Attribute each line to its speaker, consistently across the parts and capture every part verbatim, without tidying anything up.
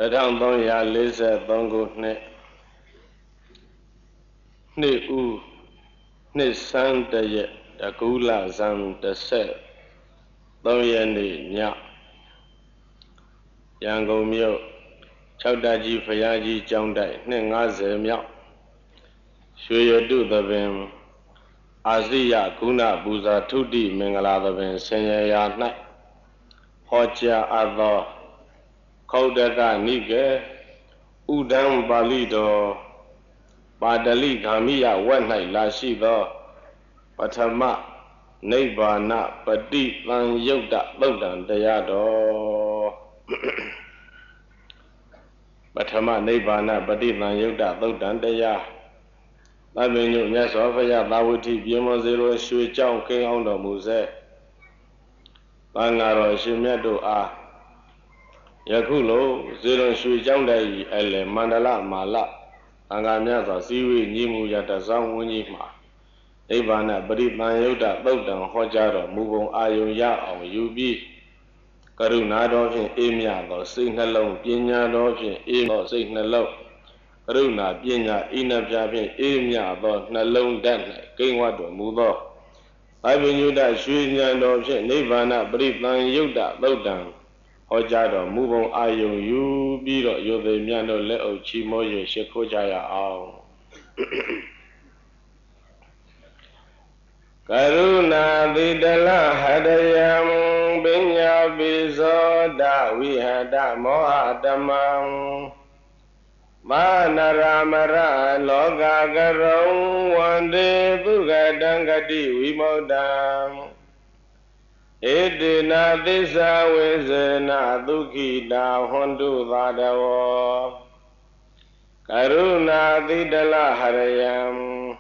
Speaker 1: Tadang Dong Ya Lisa Dongo Ne Ne U Ne San Daya Dagula Zan the Set Dong Ya Ni Nya Yango Myo Chowdaji Fayaji Jondai Ne Ngaze Myo Shuyodu the Vim Aziya Guna Buza Tudi Mingala the Vim Senya Night Hoja Ado Kaudaga Nige Udam Balido Badali Gamiya Wanai Lashido Patama Nebana Padi Lan Yoda Lodan Dayado Patama Nebana Padi Lan Yoda Lodan Daya Laminu Nyasofaya Lawiti Bimo Zero Shui Chong King on the Muse Bangaro Shimedo A Yakulo Zero Shui Chong Day Ele Mandala Mala Angamyaza Siwi Nimu Yata Zang Winima Ebana Badi Lan Yoda Lodan Hojaro Mubon Ayo Ya on Ubi Karuna Dolphin Emia or Signal Pinya Dolphin Emo Signal Karuna Pinya Ina Japin Emia or Nalone Dan King Water Mudo I will you that Shunya Dolphin Nivana Badi Lan Yoda Lodan Hojaro Mubon Ayo You Biro Yode Miano Leo Chimoyo Shekojaya Ao Karuna Vidala Hadayam Binya Bizoda Vihada Mohadamam Manaramara Loga Garong Wande Bugadangadi Vimodam Edina Disa Wizena Dukida Hondu Vadawo Karuna Vidala Hadayam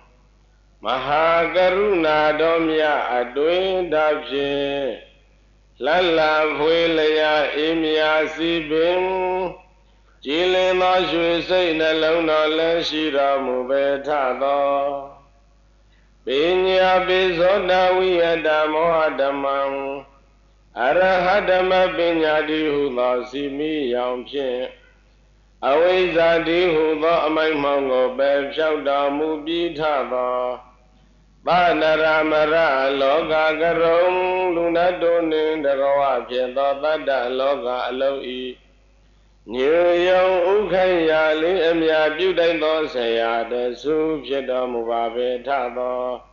Speaker 1: Mahagaruna Domya Adwin Dabje Lala Vuelaya Imya Sibim Jile Mashu Say Nalona Leshira Mubetado Binya Bizoda Wiada Mohadamam Arahadama Binyadi Hula Simi Yampin Awizadi Hula Amaimongo Beb Shauda Mubitado Banaramara Loga Garong Luna Donin Dagawa Pieta Bada Loga Aloi New Young Ukaya Li Emya Budai Saya the Su Pieta Mubabe Tado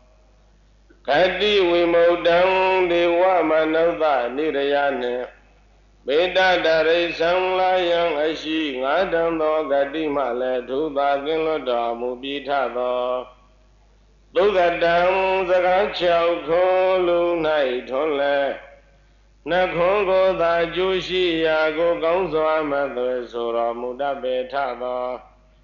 Speaker 1: Kadi Wimodang Dewa Manova Nidayane Beda Dare Sangla Yang Ashi Ngadam Do Gadi Male Tuba Ginloda Mubitado Lugadam Zakachao Kolu Nai Tole Nakongo Da Jushi Yago Gonzo Amadre Sura Mudabe Tado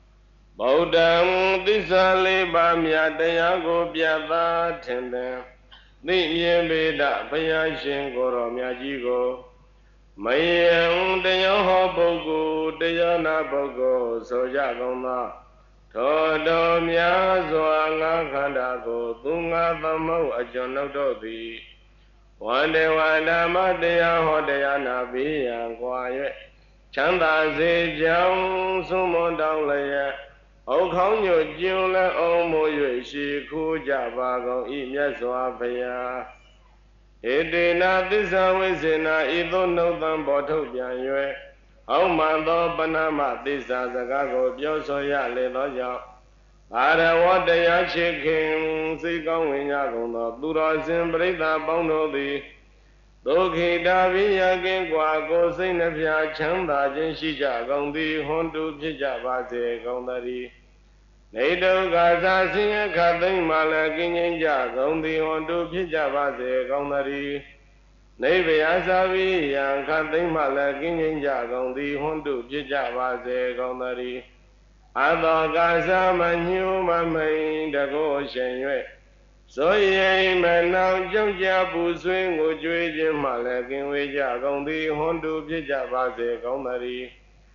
Speaker 1: Bodam Disali Bamya Dayago Biaba Tende Niyem Beda Payashin Goro Myajigo Mayang Dayaho Bogo Dayana Bogo Soja Goma Todo Myazo Anga Kandago Tunga Vamo Ajono Di Wande Wanda Madea Hodea Nabi and Quiet Chanda Zi Jang Sumo Dang Laya O Konyo Jula O Moyo Shi Kuja Bago Imyazo Apaya Edina Disa Wizina Ido No Than Boto Bianue O Mando Banama Disa Zagago Biosoya Ledoja Ada Wadaya Chicken Sikong Winyago Dura Zimbrita Bono Di Doki Davi Yakin Quago Sinapia Chanda Jinshija Gondi Hondu Pija Base Gondari Nado Gaza Singer Kathing Malakin Gondi Hondu Pija Base Gondari Navy Asavi Yang Kathing Malakin Gondi Hondu Pija Base Gondari Ado Gaza Manu Mamay Dago Shenwe So ye man now Joja Buswing would you Malakin Wija Gondi Hondu Pija Base Gondari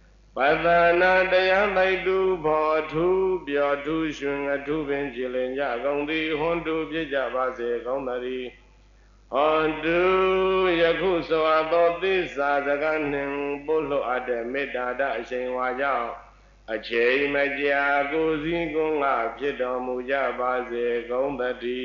Speaker 1: Padana Dayan they do for two Bia two Shung a two Benjilin Yagondi Hondu Pija Base Gondari Andu yaku sawato tisa zaganin polo ade medada asingwaja achei maja kuzi kunga pito muja base kumbati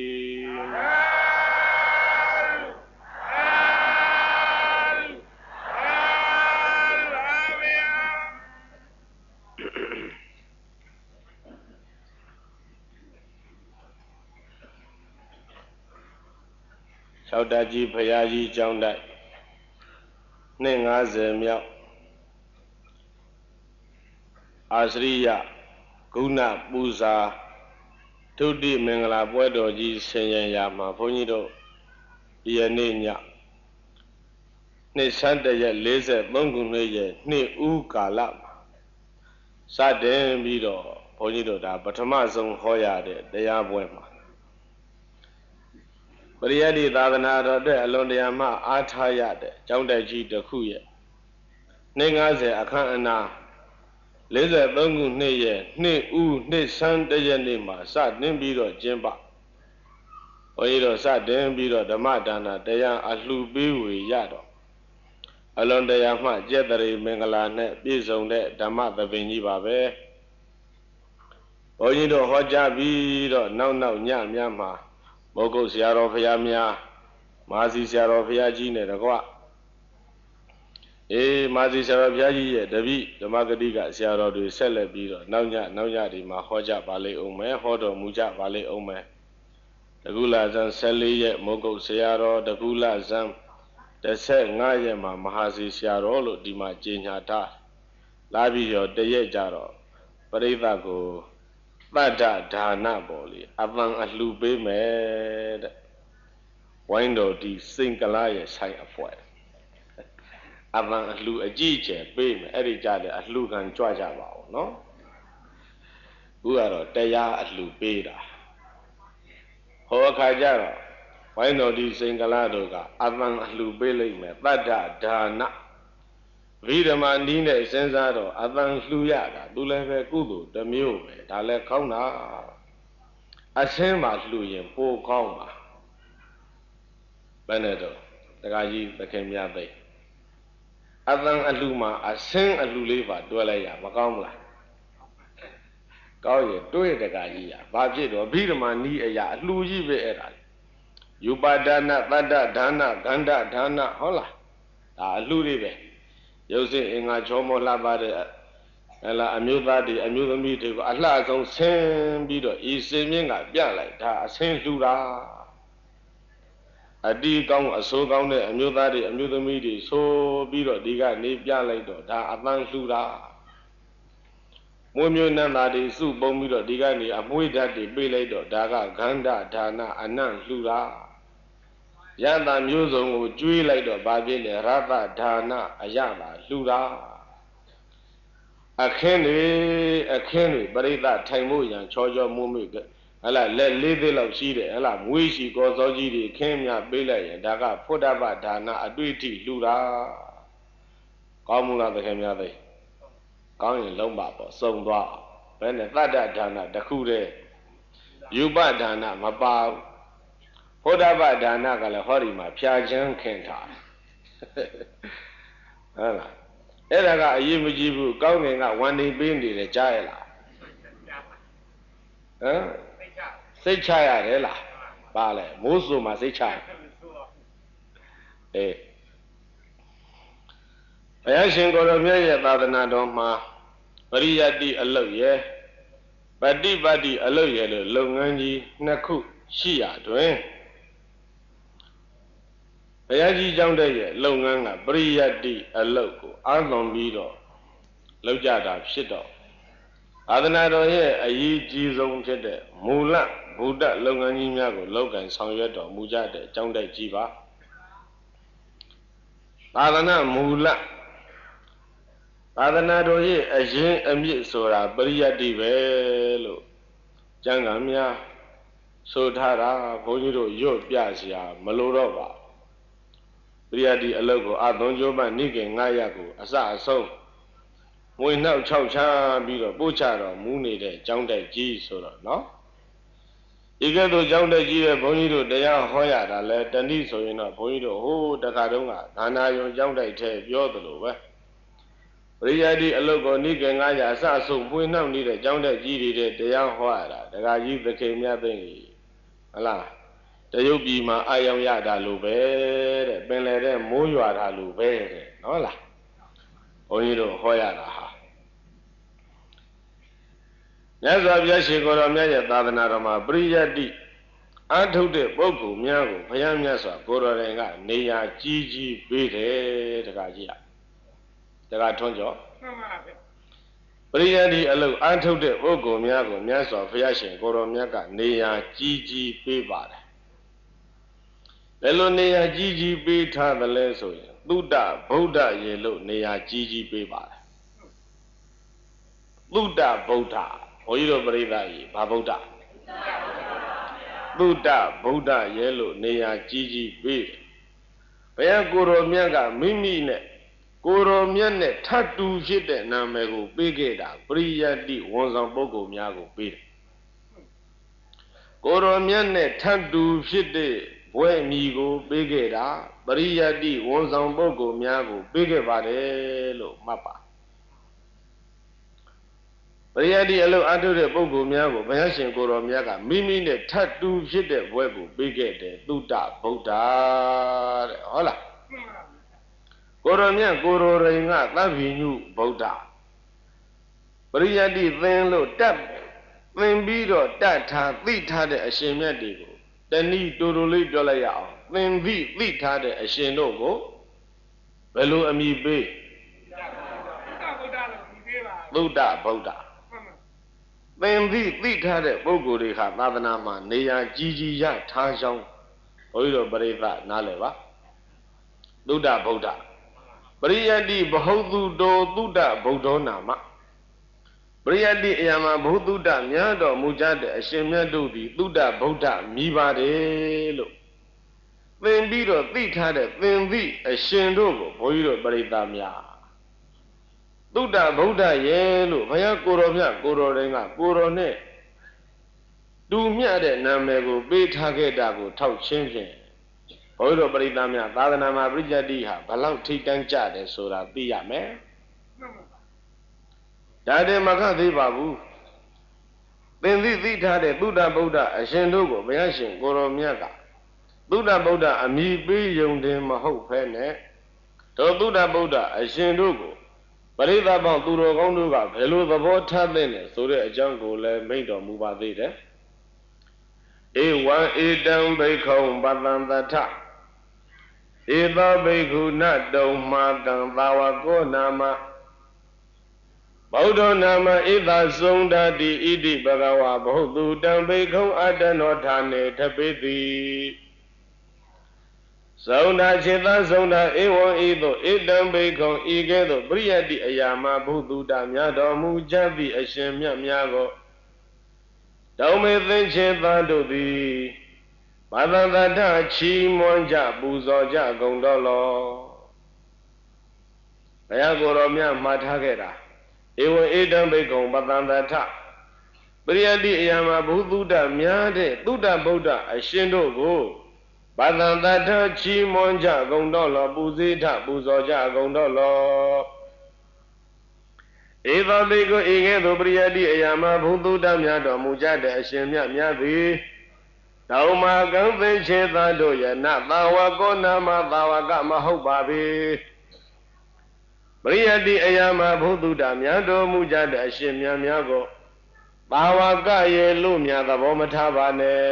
Speaker 1: Chowdaji Payaji Chowdai Ninga Zemyao Asriya Guna Busa Tudi Mengala Puedoji Senyayama Ponido Ianinya Ni Santaya Lese Bunguneye Ni Ukala Sade Mido Ponido da Batamazon Hoya de Deyabuema Pariyadi Dadana de Alondiama Ataya de Chowdaji de Kuye Ningaze Akana Lese Bungu Neye Ni U Ni Santaya Nima Sat Nimbido Jimba Oiro Sat Nimbido Damadana Deyan Alubiwi Yado Alondayama Jedari Mengala Ne Bizon de Damata Vinibabe Oyido Hojabido Now Now Nyam Yama Moko Siaro Fiamia Mazi Siaro Fiaji Nedagua E Mazi Siaro Fiaji Davi Damagadiga Siaro de Celebido Naunya Naunya di Mahoja Bale Ome Hodo Muja Bale Ome Dagula Zan Seli Moko Siaro Dagula Zan The set Nayama Mahasi Siaro Dima Jinyata Labi Deye Jaro Parida go Bada Dana Boli Avang Alube Med Windo di Singalaya Sai Afoy Avang Alu Ajije Bim Erijade Alugan Jwajaba no Uaro Daya Alubeda Hoakajara Windo di Singaladoga Avang Alubele Me Bada Dana Vidama Nine Sensado Avang Luyaga Duleve Kudu the Mule Dale Kauna Asema Luyen Po Kauma Benedo the Gaji the Kemia Bay Avang Aluma Asen Aluleva Dwelaya Makamla Gauye Due the Gaia Bajido Vidama Ni Aya Luji Vera Yubadana Bada Dana Ganda Dana Hola Alulive Yose Inga Chomo Labade Ella Amudadi Amudamiti Allah Zon Sen Bido Isiminga Biala Da Sen Lura Adi Gong Aso Gong Amudadi Amudamiti So Bido Diga Ni Biala Da Aban Lura Mumio Nandadi Su Bomido Diga Ni Amuidadi Biledo Daga Ganda Dana Anan Lura Yanda Muso Jui Lido Babile Rava Dana Ayama Lura A Kenny a Kenny Barita Tamu Yan Chojo Mumik Ella let little of Shide Ella Muishi Gozoji Kenya Bile Daga Podaba Dana Aduiti Lura Kamula the Kenya Day Kang Lomba Songwa when the Vada Dana Dakure Yuba Dana Mabau Podaba Dana Gala Horima Piajan Kenta Ella Yimujibu going out one day being the Jaila. Say Chaya Ella Bale, Musuma say Chaya. Eh. I should go to me about the Nadoma, Maria di Aloye, Badi Badi Aloye, Longanji, Naku, Shia, Dwayne. Payaji Jounday, Longanga, Bria di Aloko, Arlon Bido, Lojada, Shido. Adanado here, a ye Jizon Jede, Mula, Buddha, Longani Yago, Logan, Sanyeto, Mujade, Jounday Jiva. Adana Mula Adanado here, a Jin Amit Sora, Bria di Velo, Jangamia, Sotara, Bonido, Yo Piazia, Malorova. Riadi Alogo, Adonjoba, Nigga, Nayago, Asa, so. We now chow cha, be the butcher, mooney, John Day G, so no? ဤကဲ့သို့ကြောင့်တကြီးတဲ့ဘုန်းကြီးတို့တရားဟောရတာလဲတဏှိဆိုရင်တော့ဘုန်းကြီးတို့ဟိုးတခါတုန်းကဒါနာယုံကြောင့်တိုက်ထဲပြောသလိုပဲပရိယတ်ဒီအလုတ်ကိုနိကေငါးရာအစဆုံးပွေးနှောက်နေတဲ့ကြောင့်တကြီးတွေတရားဟောရတာတခါကြီးသခင်မြတ်သိမ့်ကြီးဟလားတရုတ်ပြည်မှာအာယုံရတာလို့ပဲတဲ့ပင်လေတဲ့မိုးရွာတာလို့ပဲတဲ့နော်လားဘုန်းကြီးတို့ဟောရတာဟာမြတ်စွာဘုရားရှင်ကိုယ်တော်မြတ်ရဲ့သာသနာတော်မှာပရိယတ်တိအထုတ်တဲ့ပုဂ္ဂိုလ်များကိုဘုရားမြတ်စွာကိုယ်တော်တိုင်ကနေရာကြီးကြီးပေးတယ်တခါကြီးတခါထွန်းကြောမှန်ပါဗျပရိယတ်တိအလုပ်အထုတ်တဲ့ပုဂ္ဂိုလ်များကိုမြတ်စွာဘုရားရှင်ကိုယ်တော်မြတ်ကနေရာကြီးကြီးပေးပါတယ်ဘယ်လိုနေရာကြီးကြီးပေးထားသလဲဆိုရင်သုဒ္ဓဗုဒ္ဓရေလို့နေရာကြီးကြီးပေးပါတယ်သုဒ္ဓဗုဒ္ဓဘုန်းကြီးတို့ပရိသတ်ကြီးဘာဗုဒ္ဓသုဒ္ဓဗုဒ္ဓရေလို့နေရာကြီးကြီးပေးတယ်ဘုရားကိုယ်တော်မြတ်ကမိမိနဲ့ကိုယ်တော်မြတ်နဲ့ထပ်တူဖြစ်တဲ့နာမည်ကိုပေးခဲ့တာပရိယတ်တိဝန်ဆောင်ပုဂ္ဂိုလ်များကိုပေးတယ်ကိုယ်တော်မြတ်နဲ့ထပ်တူဖြစ်တဲ့ဘွဲ့မြီကိုပေးခဲ့တာပရိယတ်တိဝန်ဆောင်ပုဂ္ဂိုလ်များကိုပေးခဲ့ပါတယ်လို့မှတ်ပါပရိယတ်တိအလုပ်အထုတ်တဲ့ပုဂ္ဂိုလ်များကိုဘုရားရှင်ကိုယ်တော်မြတ်ကမိမိနဲ့ထပ်တူဖြစ်တဲ့ဘွဲ့ကိုပေးခဲ့တယ်သုဒ္ဓဗုဒ္ဓတဲ့ဟုတ်လားကိုယ်တော်မြတ်ကိုယ်တော်ရင်ကသဗ္ဗညုဗုဒ္ဓပရိယတ်တိသင်လို့တတ်သင်ပြီးတော့တတ်ထားသိထားတဲ့အရှင်မြတ်တွေကိုတဏှိတူတူလေးပြောလိုက်ရအောင်သင်သိသိထားတဲ့အရှင်တို့ကိုဘယ်လိုအမည်ပေးသုဒ္ဓဗုဒ္ဓသင်သိသိထားတဲ့ပုဂ္ဂိုလ်တွေဟာသာသနာမှာနေရာကြီးကြီးရထားကြောင်းဘုန်းကြီးတို့ပရိသတ်နားလည်ပါသုဒ္ဓဗုဒ္ဓပရိယတ်တိဘဟုတုတောသုဒ္ဓဗုဒ္ဓောနာမပရိယတ်တိအရာမှာဘုသုဒ္ဓများတော်မူကြတဲ့အရှင်မြတ်တို့သည်သုဒ္ဓဗုဒ္ဓမြည်ပါတယ်လို့သင်ပြီးတော့သိထားတဲ့သင်သိအရှင်တို့ကိုဘုန်းကြီးတို့ပရိသတ်များသုဒ္ဓဗုဒ္ဓရဲ့လို့ဘုရားကိုယ်တော်မြတ်ကိုယ်တော်တိုင်းကကိုယ်တော်နဲ့တူမြတ်တဲ့နာမည်ကိုပေးထားခဲ့တာကိုထောက်ချင်းဖြင့်ဘုန်းကြီးတို့ပရိသတ်များသာသနာမှာပရိယတ်တိဟာဘလောက်ထိတ်တန်းကြတယ်ဆိုတာသိရမယ်ဒါတည်းမခသေးပါဘူးသင်သိသိထားတဲ့သုဒ္ဓဗုဒ္ဓအရှင်တို့ကိုဘုရားရှင်ကိုယ်တော်မြတ်ကသုဒ္ဓဗုဒ္ဓအမိပေးယုံတယ်မဟုတ်ဖဲနဲ့တို့သုဒ္ဓဗုဒ္ဓအရှင်တို့ကိုပရိသတ်ပေါင်းသူတော်ကောင်းတို့ကဘယ်လိုသဘောထားသင့်လဲဆိုတဲ့အကြောင်းကိုလည်းမိန့်တော်မူပါသေးတယ်ဧဝံဧတံဘိက္ခုံပတံတထဧသောဘိက္ခုနတုံမာကံသာဝကောနာမဗုဒ္ဓနာမဣသသုံဒတိဣတိဘဂဝါဘုသူတံဘိက္ခုံအတ္တနောဌာနေထပိတိသုံဒจิตသုံဒဧဝံဤသို့ဧတံဘိက္ခုံဤကဲ့သို့ပရိယတ်တိအရာမှာဘုသူတမြတ်တော်မူကြသည့်အရှင်မြတ်များကိုတောင်းမေသင်္ချေသာတို့သည်ဘာသာတထချီးမွမ်းကြပူဇော်ကြကုန်တော်လောဘုရားကိုယ်တော်မြတ်မှာထားခဲ့တာဧဝံဧတံဘိက္ခုံပတံတထပရိယတ်တိအရာမှာဘုသူတများတဲ့သုဒ္ဓဗုဒ္ဓအရှင်တို့ကိုဘာသာတထချီးမွမ်းကြကုန်တော်လောပူဇေထပူဇော်ကြကုန်တော်လောဧသောဘိက္ခုဤကဲ့သို့ပရိယတ်တိအရာမှာဘုသူတများတော်မူကြတဲ့အရှင်မြတ်များသည်တောင်မာကံသိချေသာတို့ယနသာဝကောနာမသာဝကမဟုတ်ပါပေပရိယတ်တိအရာမှာဘုသူတများတော်မူကြတဲ့အရှင်မြတ်များကိုသာဝကရေလို့များသဘောမထားပါနဲ့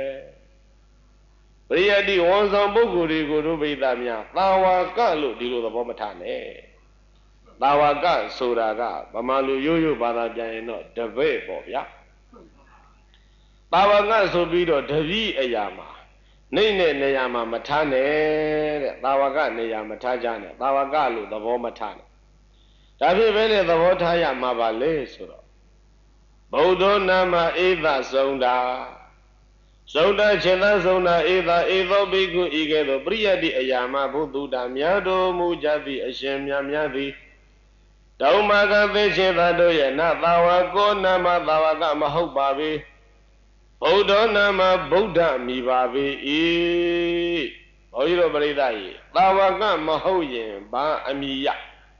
Speaker 1: ပရိယတ်တိဝန်ဆောင်ပုဂ္ဂိုလ်တွေကိုတို့ပိသများသာဝကလို့ဒီလိုသဘောမထားနဲ့သာဝကဆိုတာကဗမာလူရိုးရိုးဘာသာပြန်ရင်တော့တပည့်ပေါ့ဗျာသာဝကဆိုပြီးတော့တပည့်အရာမှာနှိမ့်တဲ့နေရာမှာမထားနဲ့တဲ့သာဝကနေရာမထားကြနဲ့သာဝကလို့သဘောမထားနဲ့ဒါဖြစ်ပဲလေသဘောထားရမှာပါလေဆိုတော့ဗုဒ္ဓနာမဧသသုံတာသုံတာခြေသာသုံတာဧသဧသောဘိက္ခုဤကဲ့သို့ပရိယတ်တိအရာမှာဘုသူတများတော်မူကြသည့်အရှင်မြတ်များသည်တောင်မာကသေခြေသာတို့ရဲ့နသာဝကောနာမသာဝကမဟုတ်ပါပေဗုဒ္ဓနာမဗုဒ္ဓမိပါပေ၏ဘုန်းကြီးတို့ပရိသတ်ကြီးသာဝကမဟုတ်ရင်ဘာအမိယဩ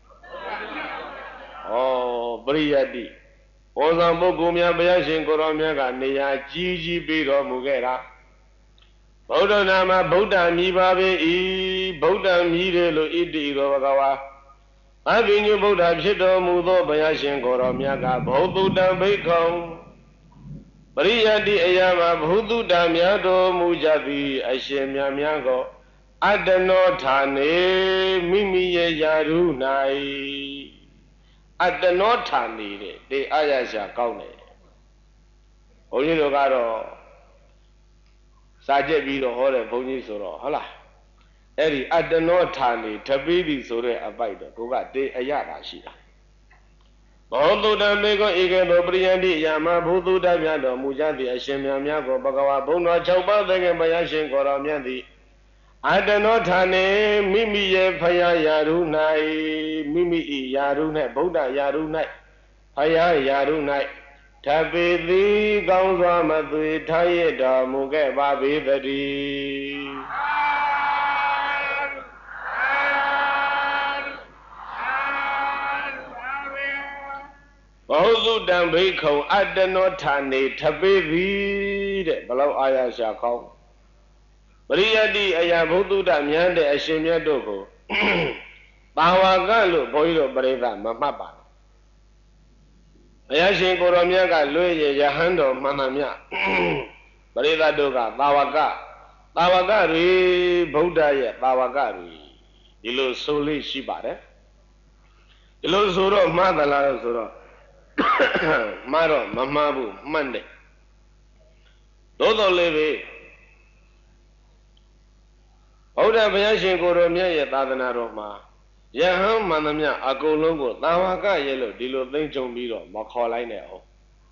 Speaker 1: ပရိယတ္တိဘောဇံပုဂ္ဂိုလ်များဘုရားရှင်ကိုရောမြတ်ကနေရာကြီးကြီးပေးတော်မူခဲ့တာဗုဒ္ဓနာမဗုဒ္ဓမိပါပေ၏ဗုဒ္ဓမိတယ်လို့ဣတိရောဘဂဝါအဘိညုဗုဒ္ဓဖြစ်တော်မူသောဘုရားရှင်ကိုရောမြတ်ကဘုသုတံဘိက္ခုံပရိယတ္တိအရာမှာဘုသုတံများတော်မူကြသည်အရှင်မြတ်များကိုအတ္တနောဌာနေမိမိရဲ့ယာရု၌အတ္တနောဌာနေတဲ့တေအာရရှာကောင်းတယ်ဘုန်းကြီးတို့ကတော့စာကြက်ပြီးတော့ဟောတဲ့ဘုန်းကြီးဆိုတော့ဟုတ်လားအဲ့ဒီအတ္တနောဌာနေထပိတိဆိုတဲ့အပိုက်တော့ကိုကတေအရတာရှိတာဘောသုတံမေကောဧကသောပရိယန္တိယာမဘုသုတမြတ်တော်မူကြသည့်အရှင်မြတ်များကိုဘဂဝါဘုံတော်၆ပါးသခင်ဘုရားရှင်ကိုတော်မြတ်သည်အတ္တနောဌာနေမိမိရဲ့ဖယားယာရု၌မိမိ၏ယာရု၌ဗုဒ္ဓယာရု၌ဖယားယာရု၌ထပေသည်ကောင်းစွာမသွေထားရတော်မူခဲ့ပါပေတည်းဘောဇုတံဘိက္ခုံအတ္တနောဌာနေထပေသည်တဲ့ဘလောက်အာရရှာကောင်းပရိယတ္တိအရာဘုသုတမြတ်တဲ့အရှင်မြတ်တို့ကိုပါဝါကလို့ဘုန်းကြီးတို့ပရိသတ်မမှတ်ပါနဲ့ဘုရားရှင်ကိုရောမြတ်ကလွှဲရယဟန်တော်မှန်မှန်မြတ်ပရိသတ်တို့ကပါဝါကပါဝါကတွေဗုဒ္ဓရဲ့ပါဝါကတွေဒီလိုဆိုလို့ရှိပါတယ်ဒီလိုဆိုတော့မှားသလားလို့ဆိုတော့မှားတော့မမှားဘူးမှတ်တယ်သို့တော်လည်းပဲဘုရားဘုရားရှင်ကိုရောမြတ်ရဲ့သာသနာတော်မှာယဟန်မှန်သမျှအကုန်လုံးကိုသာဝကရဲ့လို့ဒီလိုသိမ့်ချုံပြီးတော့မခေါ်လိုက်နဲ့အောင်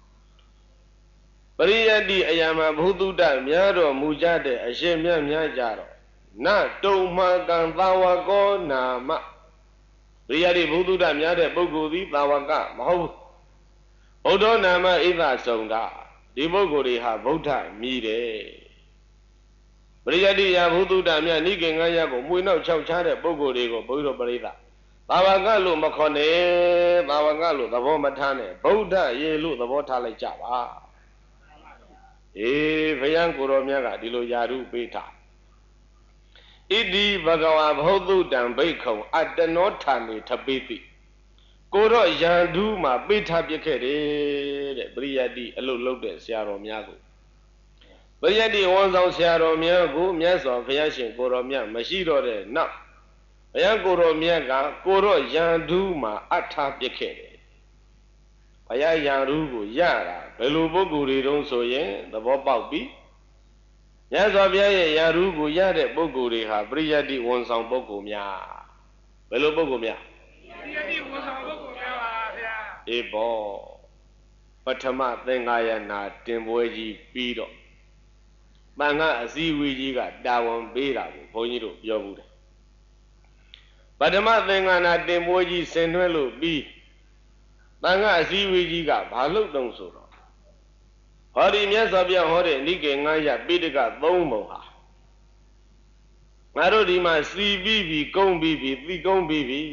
Speaker 1: ပရိယတ္တိအရာမှာဘုသုတများတော်မူကြတဲ့အရှင်မြတ်များကြတော့နတုံမှကံသာဝကောနာမပရိယတ္တိဘုသုတများတဲ့ပုဂ္ဂိုလ်သည်သာဝကမဟုတ်ဘူးဘုဒ္ဓနာမဣသဆုံတာဒီပုဂ္ဂိုလ်တွေဟာဗုဒ္ဓမြည်တယ်ပရိယတ္တိယဘုသုတမြတ်နိကေငါးရကိုမွေနောက်၆ချားတဲ့ပုဂ္ဂိုလ်တွေကိုဘုရားပရိသတ်သာဝကလို့မခေါ်နဲ့သာဝကလို့သဘောမထားနဲ့ဗုဒ္ဓရေလို့သဘောထားလိုက်ကြပါအေးဘုရားကိုရောမြတ်ကဒီလိုယာရုပေးထားဣတိဘဂဝါဘုသုတံဘိက္ခုံအတ္တနောဌာနေထပိတိကိုတော့ယန္တုမှာပေးထားပြခဲ့တယ်တဲ့ပရိယတ္တိအလုပ်လုပ်တဲ့ဆရာတော်များကိုပရိယတ္တိဝန်ဆောင်ဆရာတော်များကိုမြတ်စွာဘုရားရှင်ကိုရောမြတ်မရှိတော့တဲ့နောက်ဘုရားကိုရောမြတ်ကကိုတော့ယန္တုမှာအထားပြခဲ့တယ်ဘုရားယန္တုကိုရတာဘယ်လိုပုဂ္ဂိုလ်တွေတုံးဆိုရင်သဘောပေါက်ပြီမြတ်စွာဘုရားရဲ့ယန္တုကိုရတဲ့ပုဂ္ဂိုလ်တွေဟာပရိယတ္တိဝန်ဆောင်ပုဂ္ဂိုလ်များဘယ်လိုပုဂ္ဂိုလ်များပရိယတ္တိဝန်ဆောင်ပုဂ္ဂိုလ်များပါဗျာအေးဘောပထမသင်္ဃာယနာတင်ပွဲကြီးပြီးတော့တန်ခါအစည်းအဝေးကြီးကတာဝန်ပေးတာကိုဘုန်းကြီးတို့ပြောဘူးတယ်ပထမသင်္ဃာနာတင်ပွဲကြီးဆင်နွှဲလို့ပြီးတန်ခါအစည်းအဝေးကြီးကဘာလို့တုံးဆိုတော့ဟောဒီမြတ်စွာဘုရားဟောတဲ့နိကေငါးရပိဋကသုံးပုံဟာငါတို့ဒီမှာစီပြီးပြီးကုန်းပြီးပြီးသိကုန်းပြီးပြီး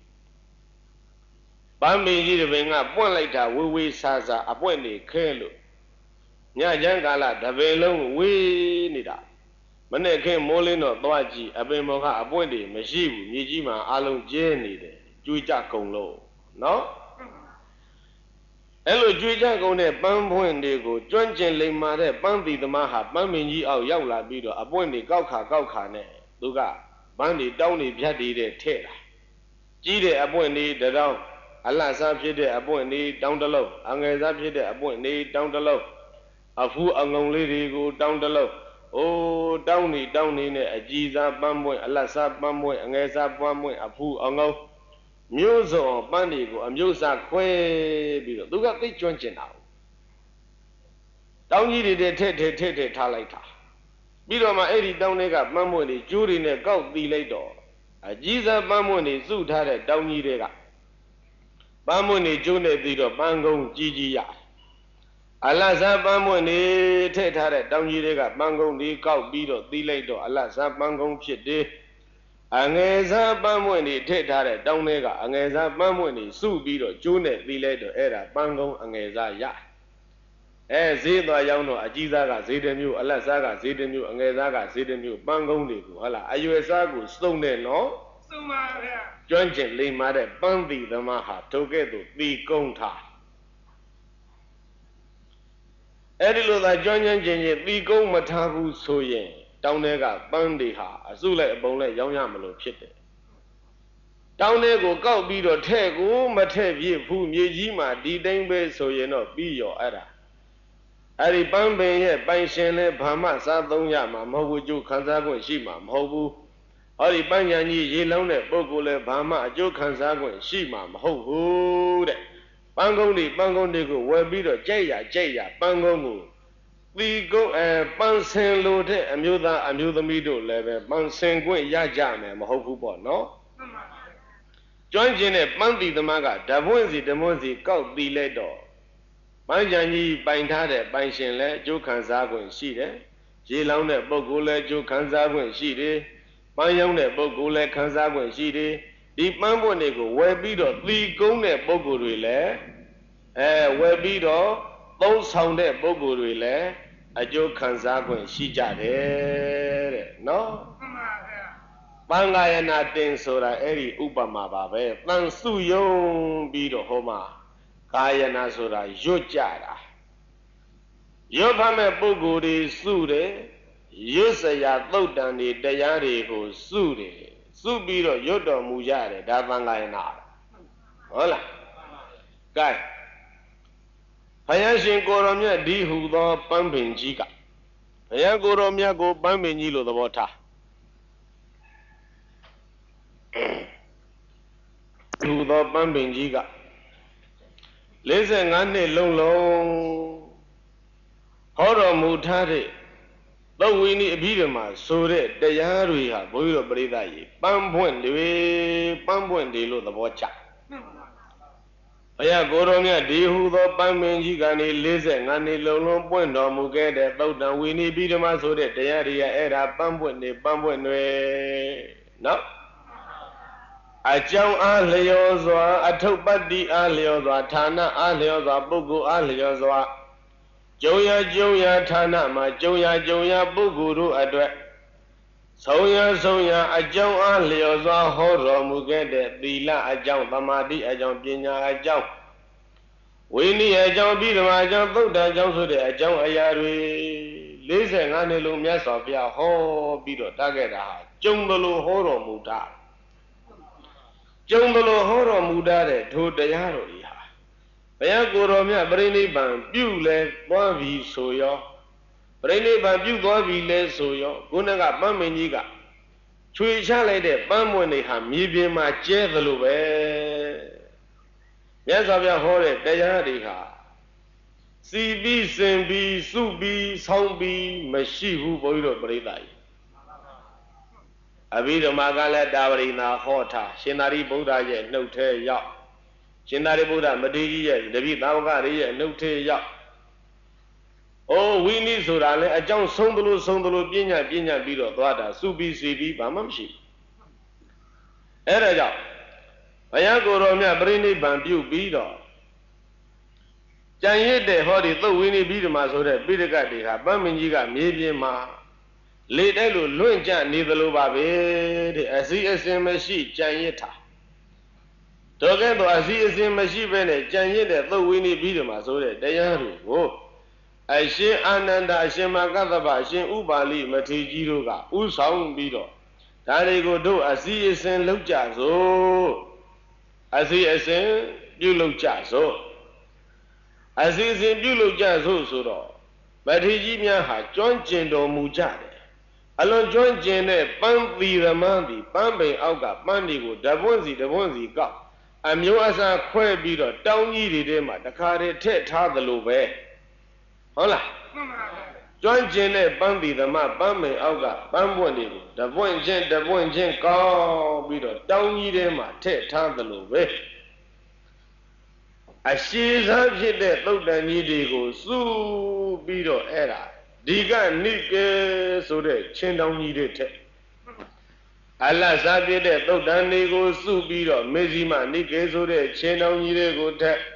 Speaker 1: ပန်းပင်ကြီးတစ်ပင်ကပွင့်လိုက်တာဝေးဝေးဆာဆာအပွင့်နေခဲလို့ညချမ်းကာလတပင်လုံးဝေးနေတာမနဲ့ခင်းမိုးလင်းတော့သွားကြည့်အပင်ပေါ်ကအပွင့်တွေမရှိဘူးမြေကြီးမှာအလုံးကျဲနေတယ်ကျွေးကြကုန်လို့နော်အဲ့လိုကျွေးကြကုန်တဲ့ပန်းပွင့်တွေကိုကျွမ်းကျင်လိမ္မာတဲ့ပန်းသီသမားဟာပန်းပင်ကြီးအောက်ရောက်လာပြီးတော့အပွင့်တွေကောက်ခါကောက်ခါနဲ့သူကပန်းတွေတောင်းတွေဖြတ်တွေတဲ့ထဲ့တာကြီးတဲ့အပွင့်တွေတောင်းအလှစားဖြစ်တဲ့အပွင့်တွေတောင်းတလုံးအငယ်စားဖြစ်တဲ့အပွင့်တွေတောင်းတလုံးအဖူးအငုံလေးတွေကိုတောင်းတလုံးအိုးတောင်းနေတောင်းနေနဲ့အကြည်စားပန်းပွင့်အလှစားပန်းပွင့်အငယ်စားပန်းပွင့်အဖူးအငုံမျိုးစုံပန်းတွေကိုအမျိုးစားခွဲပြီးတော့သူကသိကျွမ်းကျင်တာတောင်းကြီးတွေတဲ့ထဲ့ထဲ့ထဲ့ထဲ့ထားလိုက်တာပြီးတော့မှအဲ့ဒီတောင်းတွေကပန်းပွင့်တွေကျိုးတွေနဲ့ကောက်တီးလိုက်တော့အကြည်စားပန်းပွင့်တွေစုထားတဲ့တောင်းကြီးတွေကပန်းပွင့်တွေကျိုးနေပြီးတော့ပန်းကုန်းကြီးကြီးရအလတ်စားပန်းပွင့်နေထည့်ထားတဲ့တောင်ကြီးတွေကပန်းကုန်းဒီကောက်ပြီးတော့သီးလိုက်တော့အလတ်စားပန်းကုန်းဖြစ်တယ်အငယ်စားပန်းပွင့်နေထည့်ထားတဲ့တောင်တွေကအငယ်စားပန်းပွင့်နေစုပြီးတော့ကျိုးနဲ့သီးလိုက်တော့အဲ့ဒါပန်းကုန်းအငယ်စားရအဲဈေးသွားရောက်တော့အကြီးစားကဈေးတစ်မျိုးအလတ်စားကဈေးတစ်မျိုးအငယ်စားကဈေးတစ်မျိုးပန်းကုန်းတွေကိုဟုတ်လားအရွယ်စားကိုစုံတယ်နော်စုံပါဗျာကျွမ်းကျင်လိမ္မာတဲ့ပန်းသီသမားဟာထိုကဲ့သို့သီကုန်းထားအဲ့ဒီလိုသာကျွမ်းကျင်ခြင်းချင်းသီကုန်းမထားဘူးဆိုရင်တောင်းတဲ့ကပန်းတွေဟာအစုလိုက်အပုံလိုက်ရောင်းရမလို့ဖြစ်တယ်တောင်းတဲ့ကိုကောက်ပြီးတော့ထဲ့ကိုမထဲ့ပြည့်ဘူးမြေကြီးမှာဒီတိုင်းပဲဆိုရင်တော့ပြီးရောအဲ့ဒါအဲ့ဒီပန်းပင်ရဲ့ပိုင်ရှင်လဲဘာမှစားသုံးရမှာမဟုတ်ဘူးကျိုးခံစား권ရှိမှာမဟုတ်ဘူးဟောဒီပန်းညာကြီးရေလုံးတဲ့ပုဂ္ဂိုလ်လဲဘာမှအကျိုးခံစား권ရှိမှာမဟုတ်ဘူးတဲ့ပန်းကုန်းတွေပန်းကုန်းတွေကိုဝယ်ပြီးတော့ကြိုက်ရကြိုက်ရပန်းကုန်းကိုသီကုန်းအဲပန်းစင်လိုတဲ့အမျိုးသားအမျိုးသမီးတို့လည်းပဲပန်းစင်권ရကြမယ်မဟုတ်ဘူးပေါ့နော်ကျွမ်းကျင်တဲ့ပန်းသီသမားကဓပွင့်စီဓပွင့်စီကောက်သီလိုက်တော့ပန်းကြံကြီးပိုင်ထားတဲ့ပိုင်ရှင်လည်းအကျိုးခံစား권ရှိတယ်ရေလောင်းတဲ့ပုဂ္ဂိုလ်လည်းအကျိုးခံစား권ရှိတယ်ပန်းရောင်းတဲ့ပုဂ္ဂိုလ်လည်းခံစား권ရှိတယ်ဒီပန်းပွင့်တွေကိုဝယ်ပြီးတော့သီကုန်းတဲ့ပုဂ္ဂိုလ်တွေလည်းအဲဝယ်ပြီးတော့သုံးဆောင်တဲ့ပုဂ္ဂိုလ်တွေလည်းအကျိုးခံစား권ရှိကြတယ်တဲ့နော်မှန်ပါဗျာပန်းကာယနာတင်ဆိုတာအဲ့ဒီဥပမာပါပဲတန်စုယုံပြီးတော့ဟောမှာကာယနာဆိုတာရွတ်ကြတာရွတ်ဖတ်မဲ့ပုဂ္ဂိုလ်တွေစုတယ်ရွတ်စရာသုတ်တန်တွေတရားတွေကိုစုတယ်စုပြီးတော့ရွတ်တော်မူကြတယ်ဒါသံဃာယနာဟုတ်လားကဲဘုရားရှင်ကိုရောမြတ်ဒီဟူသောပန်းပင်ကြီးကဘုရားကိုရောမြတ်ကိုပန်းပင်ကြီးလို့သဘောထားဟူသောပန်းပင်ကြီးကလေးဆယ်ငါးနှစ်လုံးလုံးဟောတော်မူထားတဲ့သုတ်ဝိနည်းအပြီးဓမ္မဆိုတဲ့တရားတွေဟာဘုန်းကြီးတို့ပရိသတ်ကြီးပန်းပွင့်တွေပန်းပွင့်တွေလို့သဘောချဘုရားကိုရောမြတ်ဒီဟူသောပန်းပင်ကြီးကနေလေးဆယ်ငါးနှစ်လုံးလုံးပွင့်တော်မူခဲ့တဲ့သုတ်တံဝိနည်းပြီးဓမ္မဆိုတဲ့တရားတွေကအဲ့ဒါပန်းပွင့်တွေပန်းပွင့်တွေနော်အကြောင်းအားလျော်စွာအထုပ်ပတ္တိအားလျော်စွာဌာနအားလျော်စွာပုဂ္ဂိုလ်အားလျော်စွာကျုံရကျုံရဌာနမှာကျုံရကျုံရပုဂ္ဂိုလ်တို့အတွက်ဆုံးရဆုံးရအကြောင်းအားလျော်စွာဟောတော်မူခဲ့တဲ့သီလအကြောင်းသမာဓိအကြောင်းပညာအကြောင်းဝိနည်းအကြောင်းပြီးဓမ္မအကြောင်းသုတ်တံအကြောင်းဆိုတဲ့အကြောင်းအရာတွေလေးဆယ်ငါးနှစ်လုံးမြတ်စွာဘုရားဟောပြီးတော့တားခဲ့တာဟာကျုံတယ်လို့ဟောတော်မူတာကျုံတယ်လို့ဟောတော်မူတာတဲ့ထိုတရားတော်ကြီးဟာဘုရားကိုယ်တော်မြတ်ပြိဋိဘံပြုလဲသွားပြီဆိုရောပြိဋိဘံပြုသွားပြီလဲဆိုရောခုနကပန်းမင်းကြီးကချွေချလိုက်တဲ့ပန်းမွင့်တွေဟာမြေပြင်မှာကျဲသလိုပဲမြတ်စွာဘုရားဟောတဲ့တရားတွေဟာစီပြီးစင်ပြီးစုပြီးဆောင်းပြီးမရှိဘူးဘုန်းကြီးတို့ပြိဋိဘံအဘိဓမ္မာကလည်းတာဝရိနာဟောထားရှင်သာရိပုတ္တရာရဲ့နှုတ်ထဲရောက်ရှင်သာရိပုတ္တရာမထေရကြီးရဲ့တပည့်သာဝကတွေရဲ့နှုတ်ထဲရောက်အိုးဝိနည်းဆိုတာလည်းအကြောင်းဆုံးသလိုဆုံးသလိုပြညာပြညာပြီးတော့သွားတာစုပြီးစီပြီးဘာမှမရှိအဲ့ဒါကြောင့်ဘုရားကိုယ်တော်မြတ်ပြိဋိဘံပြုပြီးတော့ကြံရစ်တဲ့ဟောဒီသုတ်ဝိနည်းပြီးဓမ္မဆိုတဲ့ပိဋကတ်တွေဟာပန်းမင်းကြီးကမြေပြင်မှာလေတိုက်လို့လွင့်ကျနေသလိုပါပဲတဲ့အစည်းအစင်မရှိကြံရစ်တာတော့ကဲတော့အစည်းအစင်မရှိပဲနဲ့ကြံရစ်တဲ့သုတ်ဝိနည်းပြီးဓမ္မဆိုတဲ့တရားတွေကိုအရှင်အာနန္ဒအရှင်မကသဗ္ဗအရှင်ဥပါလိမထေရကြီးတို့ကဥဆောင်ပြီးတော့ဒါတွေကိုတို့အစည်းအစင်လုပ်ကြစို့အစည်းအစင်ပြုလုပ်ကြစို့အစည်းအစင်ပြုလုပ်ကြစို့ဆိုတော့မထေရကြီးများဟာကျွမ်းကျင်တော်မူကြတယ်အလွန်ကျွမ်းကျင်တဲ့ပန်းသီရမန်းသည်ပန်းပင်အောက်ကပန်းတွေကိုဓပွင့်စီဓပွင့်စီကောက်အမျိုးအစားခွဲပြီးတော့တောင်းကြီးတွေထဲမှာတခါတည်းထည့်ထားသလိုပဲဟုတ်လားမှန်ပါဗျာကျွမ်းကျင်တဲ့ပန်းသီသမပန်းပင်အောက်ကပန်းပွင့်တွေကိုဓပွင့်ချင်းဓပွင့်ချင်းကောက်ပြီးတော့တောင်းကြီးထဲမှာထည့်ထားသလိုပဲအရှိစားဖြစ်တဲ့သုတ်တန်ကြီးတွေကိုစုပြီးတော့အဲ့ဒါဒီကနိကေဆိုတဲ့ချင်းတောင်ကြီးတွေထက်အလတ်စားဖြစ်တဲ့သုတ်တန်တွေကိုစုပြီးတော့မေဇိမနိကေဆိုတဲ့ချင်းတောင်ကြီးတွေကိုထက်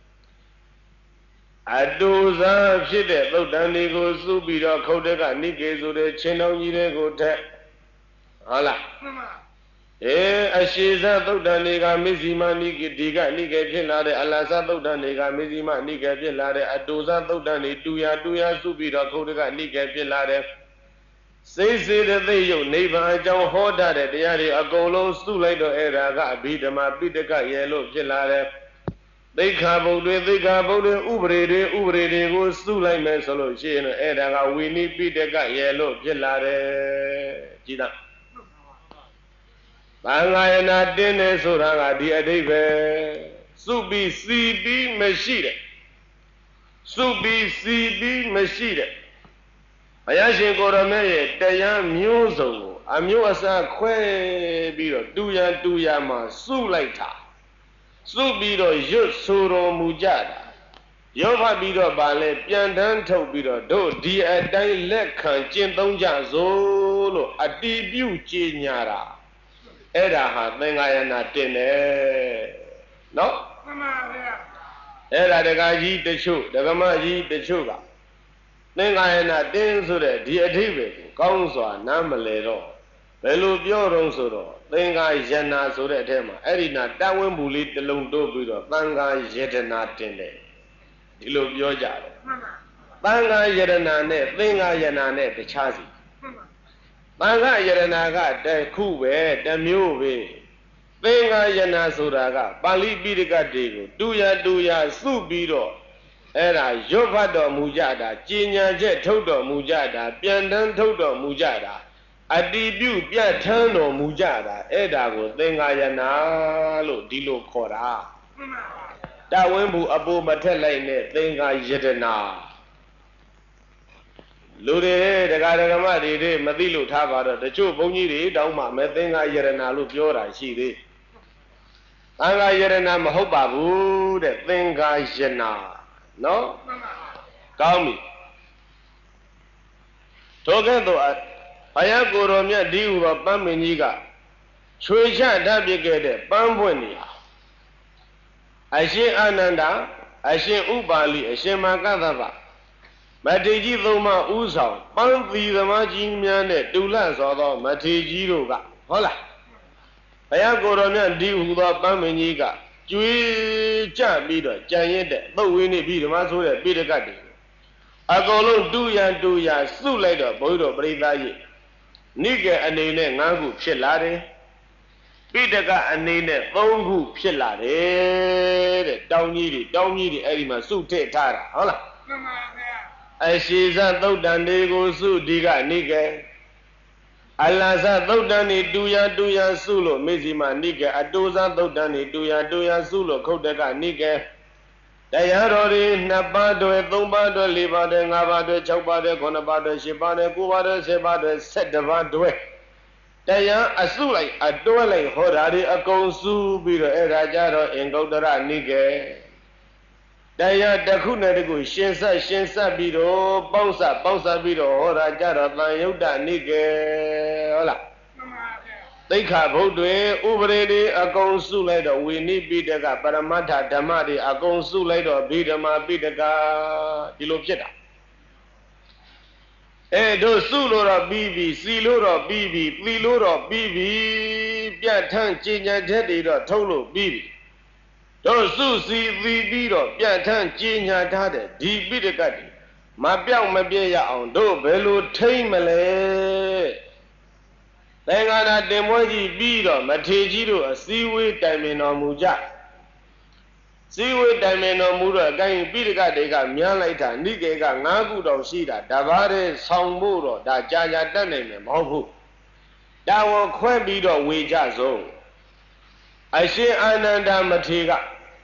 Speaker 1: အတူစားဖြစ်တဲ့သုတ်တန်တွေကိုစုပြီးတော့ခုတ်တဲ့ကနိကေဆိုတဲ့ချင်းတောင်ကြီးတွေကိုထက်ဟုတ်လားအေးအရှိဇသုတ်တန်တွေကမေဇိမနိကေဒီကနိကေဖြစ်လာတဲ့အလတ်စားသုတ်တန်တွေကမေဇိမနိကေဖြစ်လာတဲ့အတူစားသုတ်တန်တွေတူရတူရစုပြီးတော့ခုတ်တဲ့ကနိကေဖြစ်လာတဲ့စိတ်စေတသိက်ယုတ်နိဗ္ဗာန်အကြောင်းဟောတာတဲ့တရားတွေအကုန်လုံးစုလိုက်တော့အဲ့ဒါကအဘိဓမ္မာပိဋကရေလို့ဖြစ်လာတဲ့သိက္ခာပုဒ်တွေသိက္ခာပုဒ်တွေဥပဒေတွေဥပဒေတွေကိုစုလိုက်မယ်ဆိုလို့ရှိရင်အဲ့ဒါကဝိနည်းပိဋကရေလို့ဖြစ်လာတယ်ကြည်လားသံဃာယနာတင်းနေဆိုတာကဒီအဓိပ္ပာယ်စုပြီးစီပြီးမရှိတဲ့စုပြီးစီပြီးမရှိတဲ့ဘုရားရှင်ကိုရမေရဲ့တရားမျိုးစုံကိုအမျိုးအစားခွဲပြီးတော့တူရန်တူရန်မှာစုလိုက်တာစုပြီးတော့ရွတ်ဆိုတော်မူကြတာရောဖတ်ပြီးတော့ဗာလဲပြန်တန်းထုတ်ပြီးတော့တို့ဒီအတိုင်းလက်ခံကျင့်သုံးကြစို့လို့အတိပြုကြေညာတာအဲ့ဒါဟာသင်္ဃာယနာတင်တယ်နော်မှန်ပါဗျာအဲ့ဒါဒကာကြီးတချို့ဒကမကြီးတချို့ကသင်္ဃာယနာတင်းဆိုတဲ့ဒီအဓိပ္ပာယ်ကိုကောင်းစွာနားမလည်တော့ဘယ်လိုပြောတော့ဆိုတော့သင်္ဃာယနာဆိုတဲ့အထက်မှာအဲ့ဒီနာတဝင်းဘူးလေးတစ်လုံးတိုးပြီးတော့သံဃာယတနာတင်တယ်ဒီလိုပြောကြတယ်မှန်ပါသံဃာယတနာနဲ့သင်္ဃာယနာနဲ့တခြားစီမှန်ပါသံဃာယတနာကတခုပဲတစ်မျိုးပဲသင်္ဃာယနာဆိုတာကပါဠိပိဋကတ်တွေကိုတူရတူရစုပြီးတော့အဲ့ဒါရွတ်ဖတ်တော်မူကြတာကျင့်ညာချက်ထုတ်တော်မူကြတာပြန်တန်းထုတ်တော်မူကြတာအတိပြုပြဋ္ဌာန်းတော်မူကြတာအဲ့ဒါကိုသင်္ဃာယနာလို့ဒီလိုခေါ်တာတဝင်းဘူးအပေါ်မထက်လိုက်နဲ့သင်္ဃာယတနာလူတွေဒကာဒကမတွေတွေမသိလို့ထားပါတော့တချို့ဘုန်းကြီးတွေတောင်းမှမဲသင်္ဃာယတနာလို့ပြောတာရှိသေးသံဃာယတနာမဟုတ်ပါဘူးတဲ့သင်္ဃာယနာနော်ကောင်းပြီထိုကဲ့သို့ဘုရားကိုယ်တော်မြတ်ဒီဟူသောပန်းမင်းကြီးကချွေချဓာတ်ပြခဲ့တဲ့ပန်းပွင့်နေအရှင်အာနန္ဒာအရှင်ဥပါလိအရှင်မာကသဗ္ဗမထေရကြီးသုံးပါးဥဆောင်ပန်းသီသမားကြီးများနဲ့တူလန့်စွာသောမထေရကြီးတို့ကဟုတ်လားဘုရားကိုယ်တော်မြတ်ဒီဟူသောပန်းမင်းကြီးကကျွေးကြပြီးတော့ကြံရစ်တဲ့သုတ်ဝင်းနေပြီးဓမ္မဆိုတဲ့ပိဋကတ်တွေအကုန်လုံးတူရန်တူရစုလိုက်တော့ဘုန်းကြီးတို့ပရိသတ်ကြီးနိကေအနေနဲ့၅ခုဖြစ်လာတယ်ပိဋကအနေနဲ့၃ခုဖြစ်လာတယ်တဲ့တောင်းကြီးတွေတောင်းကြီးတွေအဲ့ဒီမှာစုထည့်ထားတာဟုတ်လားမှန်ပါဗျာအရှိဇသုတ်တန်တွေကိုစုဒီကနိကေအလဇသုတ်တန်နေတူရတူရစုလို့မေဇိမနိကေအတူဇသုတ်တန်နေတူရတူရစုလို့ခုတ်တကနိကေတရားတော်တွေနှစ်ပါးတွဲသုံးပါးတွဲလေးပါးတွဲငါးပါးတွဲခြောက်ပါးတွဲခုနှစ်ပါးတွဲရှစ်ပါးတွဲကိုးပါးတွဲဆယ်ပါးတွဲဆယ့်တစ်ပါးတွဲတရားအစုလိုက်အတွဲလိုက်ဟောတာတွေအကုန်စုပြီးတော့အဲ့ဒါကြတော့အင်္ဂုတ္တရနိကေတရားတစ်ခုနဲ့တစ်ခုရှင်းဆက်ရှင်းဆက်ပြီးတော့ပေါင်းစပ်ပေါင်းစပ်ပြီးတော့ဟောတာကြတော့သံယုတ်တနိကေဟုတ်လားမှန်ပါဗျာသိက္ခာဘုဒ္ဓတွေဥပဒေတွေအကုန်စုလိုက်တော့ဝိနည်းပိဋကပရမတ္ထဓမ္မတွေအကုန်စုလိုက်တော့ဗိဓမာပိဋကဒီလိုဖြစ်တာအဲတို့စုလို့တော့ပြီးပြီစီလို့တော့ပြီးပြီသီလို့တော့ပြီးပြီပြဋ္ဌာန်းကျင့်ကြံချက်တွေတော့ထုတ်လို့ပြီးပြီတို့စုစီသီပြီးတော့ပြဋ္ဌာန်းကျင့်ညာထားတဲ့ဒီပိဋကတ်တွေမပြောက်မပြည့်ရအောင်တို့ဘယ်လိုထိမ့်မလဲသင်္ဃာနာတင်ပွဲကြီးပြီးတော့မထေရကြီးတို့အစည်းအဝေးတိုင်ပင်တော်မူကြစည်းဝေးတိုင်ပင်တော်မူတော့အကိုင်းပိဋကတ်တွေကများလိုက်တာနိကေက၅ခုတောင်ရှိတာတပါးတည်းဆောင်ဖို့တော့ဒါကြာကြာတတ်နိုင်မယ်မဟုတ်ဘူးတာဝန်ခွဲပြီးတော့ဝေကြဆုံးအရှင်အာနန္ဒာမထေရက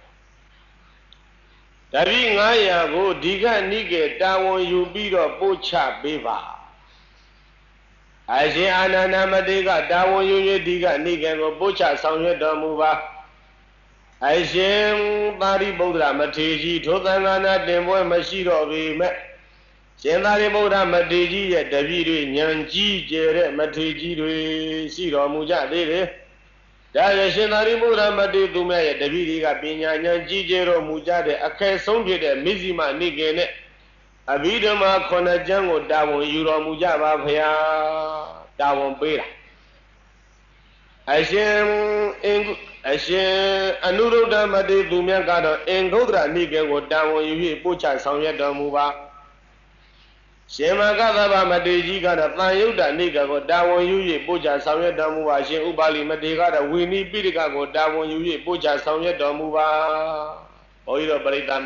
Speaker 1: တပည့်၅ရာကိုဒီကနိကေတာဝန်ယူပြီးတော့ပို့ချပေးပါအရှင်အာနန္ဒာမထေရကတာဝန်ယူ၍ဒီကနိကေကိုပို့ချဆောင်ရွက်တော်မူပါအရှင်သာရိပုတ္တရာမထေရကြီးထိုသံဃာနာတင်ပွဲမရှိတော့ပေမဲ့ရှင်သာရိပုတ္တရာမထေရကြီးရဲ့တပည့်တွေဉာဏ်ကြီးကျယ်တဲ့မထေရကြီးတွေရှိတော်မူကြသေးတယ်။ဒါရရှင်သာရိပုတ္တရာမထေရသူမြတ်ရဲ့တပည့်တွေကပညာဉာဏ်ကြီးကျယ်တော်မူကြတဲ့အခဲဆုံးဖြစ်တဲ့မိဇိမနိကေနဲ့အဘိဓမ္မာခုနှစ်ကျမ်းကိုတာဝန်ယူတော်မူကြပါဖရာတာဝန်ပေးတာအရှင်အင်အရှင်အနုရုဒ္ဓမထေရသူမြတ်ကတော့အင်္ဂုတ္တရနိကေကိုတာဝန်ယူ၍ပို့ချဆောင်ရွက်တော်မူပါရှင်မဂ္ဂသဗ္ဗမထေရကြီးကတော့သံယုတ်တနိကေကိုတာဝန်ယူ၍ပို့ချဆောင်ရွက်တော်မူပါရှင်ဥပါလိမထေရကတော့ဝိနည်းပိဋကကိုတာဝန်ယူ၍ပို့ချဆောင်ရွက်တော်မူပါဘုန်းကြီးတို့ပရိသတ်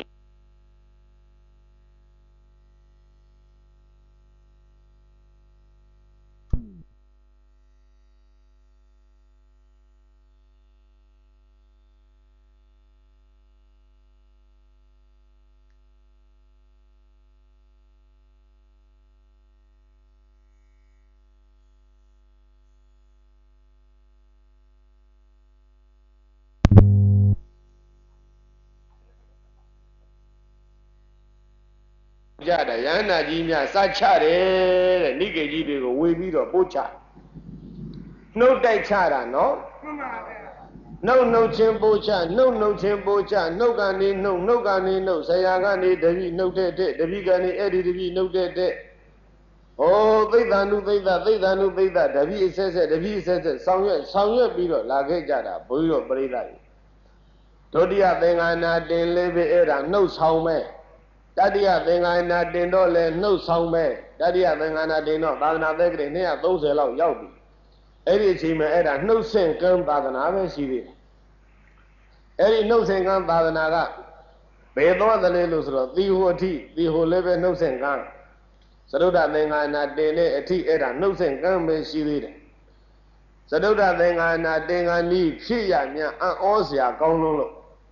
Speaker 1: ကြတယ်ရဟန္တာကြီးများစချတယ်တဲ့နိကေကြီးတွေကိုဝေပြီးတော့ပို့ချနှုတ်တိုက်ချတာနော်မှန်ပါဗျာနှုတ်နှုတ်ချင်းပို့ချနှုတ်နှုတ်ချင်းပို့ချနှုတ်ကနေနှုတ်နှုတ်ကနေနှုတ်ဆရာကနေတပိနှုတ်တဲ့တဲ့တပိကနေအဲ့ဒီတပိနှုတ်တဲ့တဲ့ဟောသိက္ခာနုသိက္ခာသိက္ခာနုသိက္ခာတပိအဆက်ဆက်တပိအဆက်ဆက်ဆောင်ရွက်ဆောင်ရွက်ပြီးတော့လာခဲ့ကြတာဘုန်းကြီးတို့ပရိသတ်ဒုတိယသင်္ဃာနာတင်လေးပဲအဲ့ဒါနှုတ်ဆောင်မဲ့တတိယသင်္ဃာနာတင်တော့လဲနှုတ်ဆောင်မဲ့တတိယသင်္ဃာနာတင်တော့သာသနာ့သက်ကလေးနှစ်သုံးဆယ်လောက်ရောက်ပြီအဲ့ဒီအချိန်မှာအဲ့ဒါနှုတ်ဆင့်ကံသာသနာပဲရှိသေးတယ်အဲ့ဒီနှုတ်ဆင့်ကံသာသနာကဘယ်သွားသလဲလို့ဆိုတော့သီဟိုအထိသီဟိုလည်းပဲနှုတ်ဆင့်ကံသရုဒ္ဓသင်္ဃာနာတင်တဲ့အထိအဲ့ဒါနှုတ်ဆင့်ကံပဲရှိသေးတယ်သရုဒ္ဓသင်္ဃာနာတင်ကံဤဖြစ်ရမြန်အံ့ဩစရာကောင်းလုံးလို့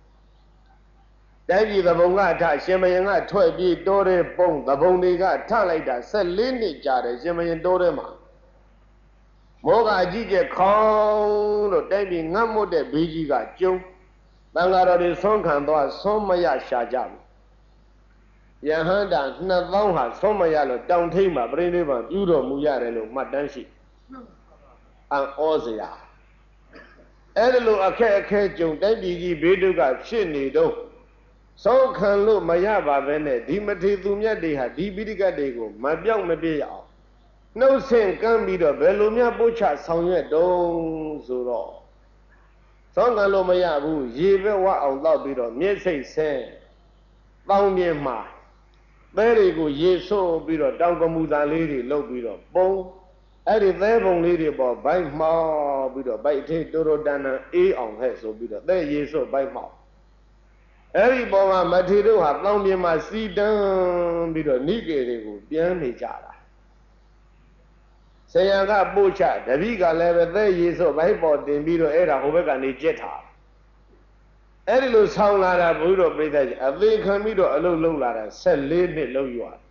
Speaker 1: တိုင်းပြည်သဘုံကထရှင်မယင်ကထွက်ပြေးတိုးတဲ့ပုံသဘုံတွေကထလိုက်တာဆက်လေးနှစ်ကြာတယ်ရှင်မယင်တိုးတဲ့မှာမောကအကြီးကျယ်ခေါင်းလို့တိုင်းပြည်ငတ်မွတ်တဲ့ဘေးကြီးကကျုံတန်ဃာတော်တွေဆုံးခံသွားဆုံးမရရှာကြဘူးယဟန္တာနှစ်သောင်းဟာဆုံးမရလို့တောင်ထိပ်မှာပြိဋိဘံပြုတော်မူရတယ်လို့မှတ်တမ်းရှိအံ့ဩစရာအဲ့ဒါလိုအခက်အခဲကြုံတိုင်းပြည်ကြီးဘေးဒုက္ခဖြစ်နေတော့ဆုံးခံလို့မရပါပဲနဲ့ဒီမထေသူမြတ်တွေဟာဒီပိဋကတ်တွေကိုမပြောင်းမပြေအောင်နှုတ်ဆင့်ကမ်းပြီးတော့ဘယ်လိုများပို့ချဆောင်ရွက်တုံးဆိုတော့ဆုံးခံလို့မရဘူးရေပဲဝအောင်တောက်ပြီးတော့မျက်စိတ်ဆင်းတောင်းပြင်းမှာသဲတွေကိုရေဆိုးပြီးတော့တောင်ကမူသာလေးတွေလှုပ်ပြီးတော့ပုံအဲ့ဒီသဲပုံလေးတွေပေါ်ဘိုက်မှောက်ပြီးတော့ဘိုက်ထိတိုးတိုးတန်တန်အေးအောင်ဟဲ့ဆိုပြီးတော့သဲရေဆိုးဘိုက်မှောက်အဲ့ဒီပေါ်မှာမထေတို့ဟာတောင်းပြင်းမှာစီတန်းပြီးတော့နိကေတွေကိုပြန်နေကြတာဆရာကပို့ချတပည့်ကလည်းပဲသဲရေဆို့ဘိုက်ပေါ်တင်ပြီးတော့အဲ့ဒါဟိုဘက်ကနေကြက်ထားအဲ့ဒီလိုဆောင်းလာတာဘုရားပြိဿကြီးအသေးခံပြီးတော့အလုပ်လုပ်လာတာဆက်လေးနှစ်လုပ်ယူရတယ်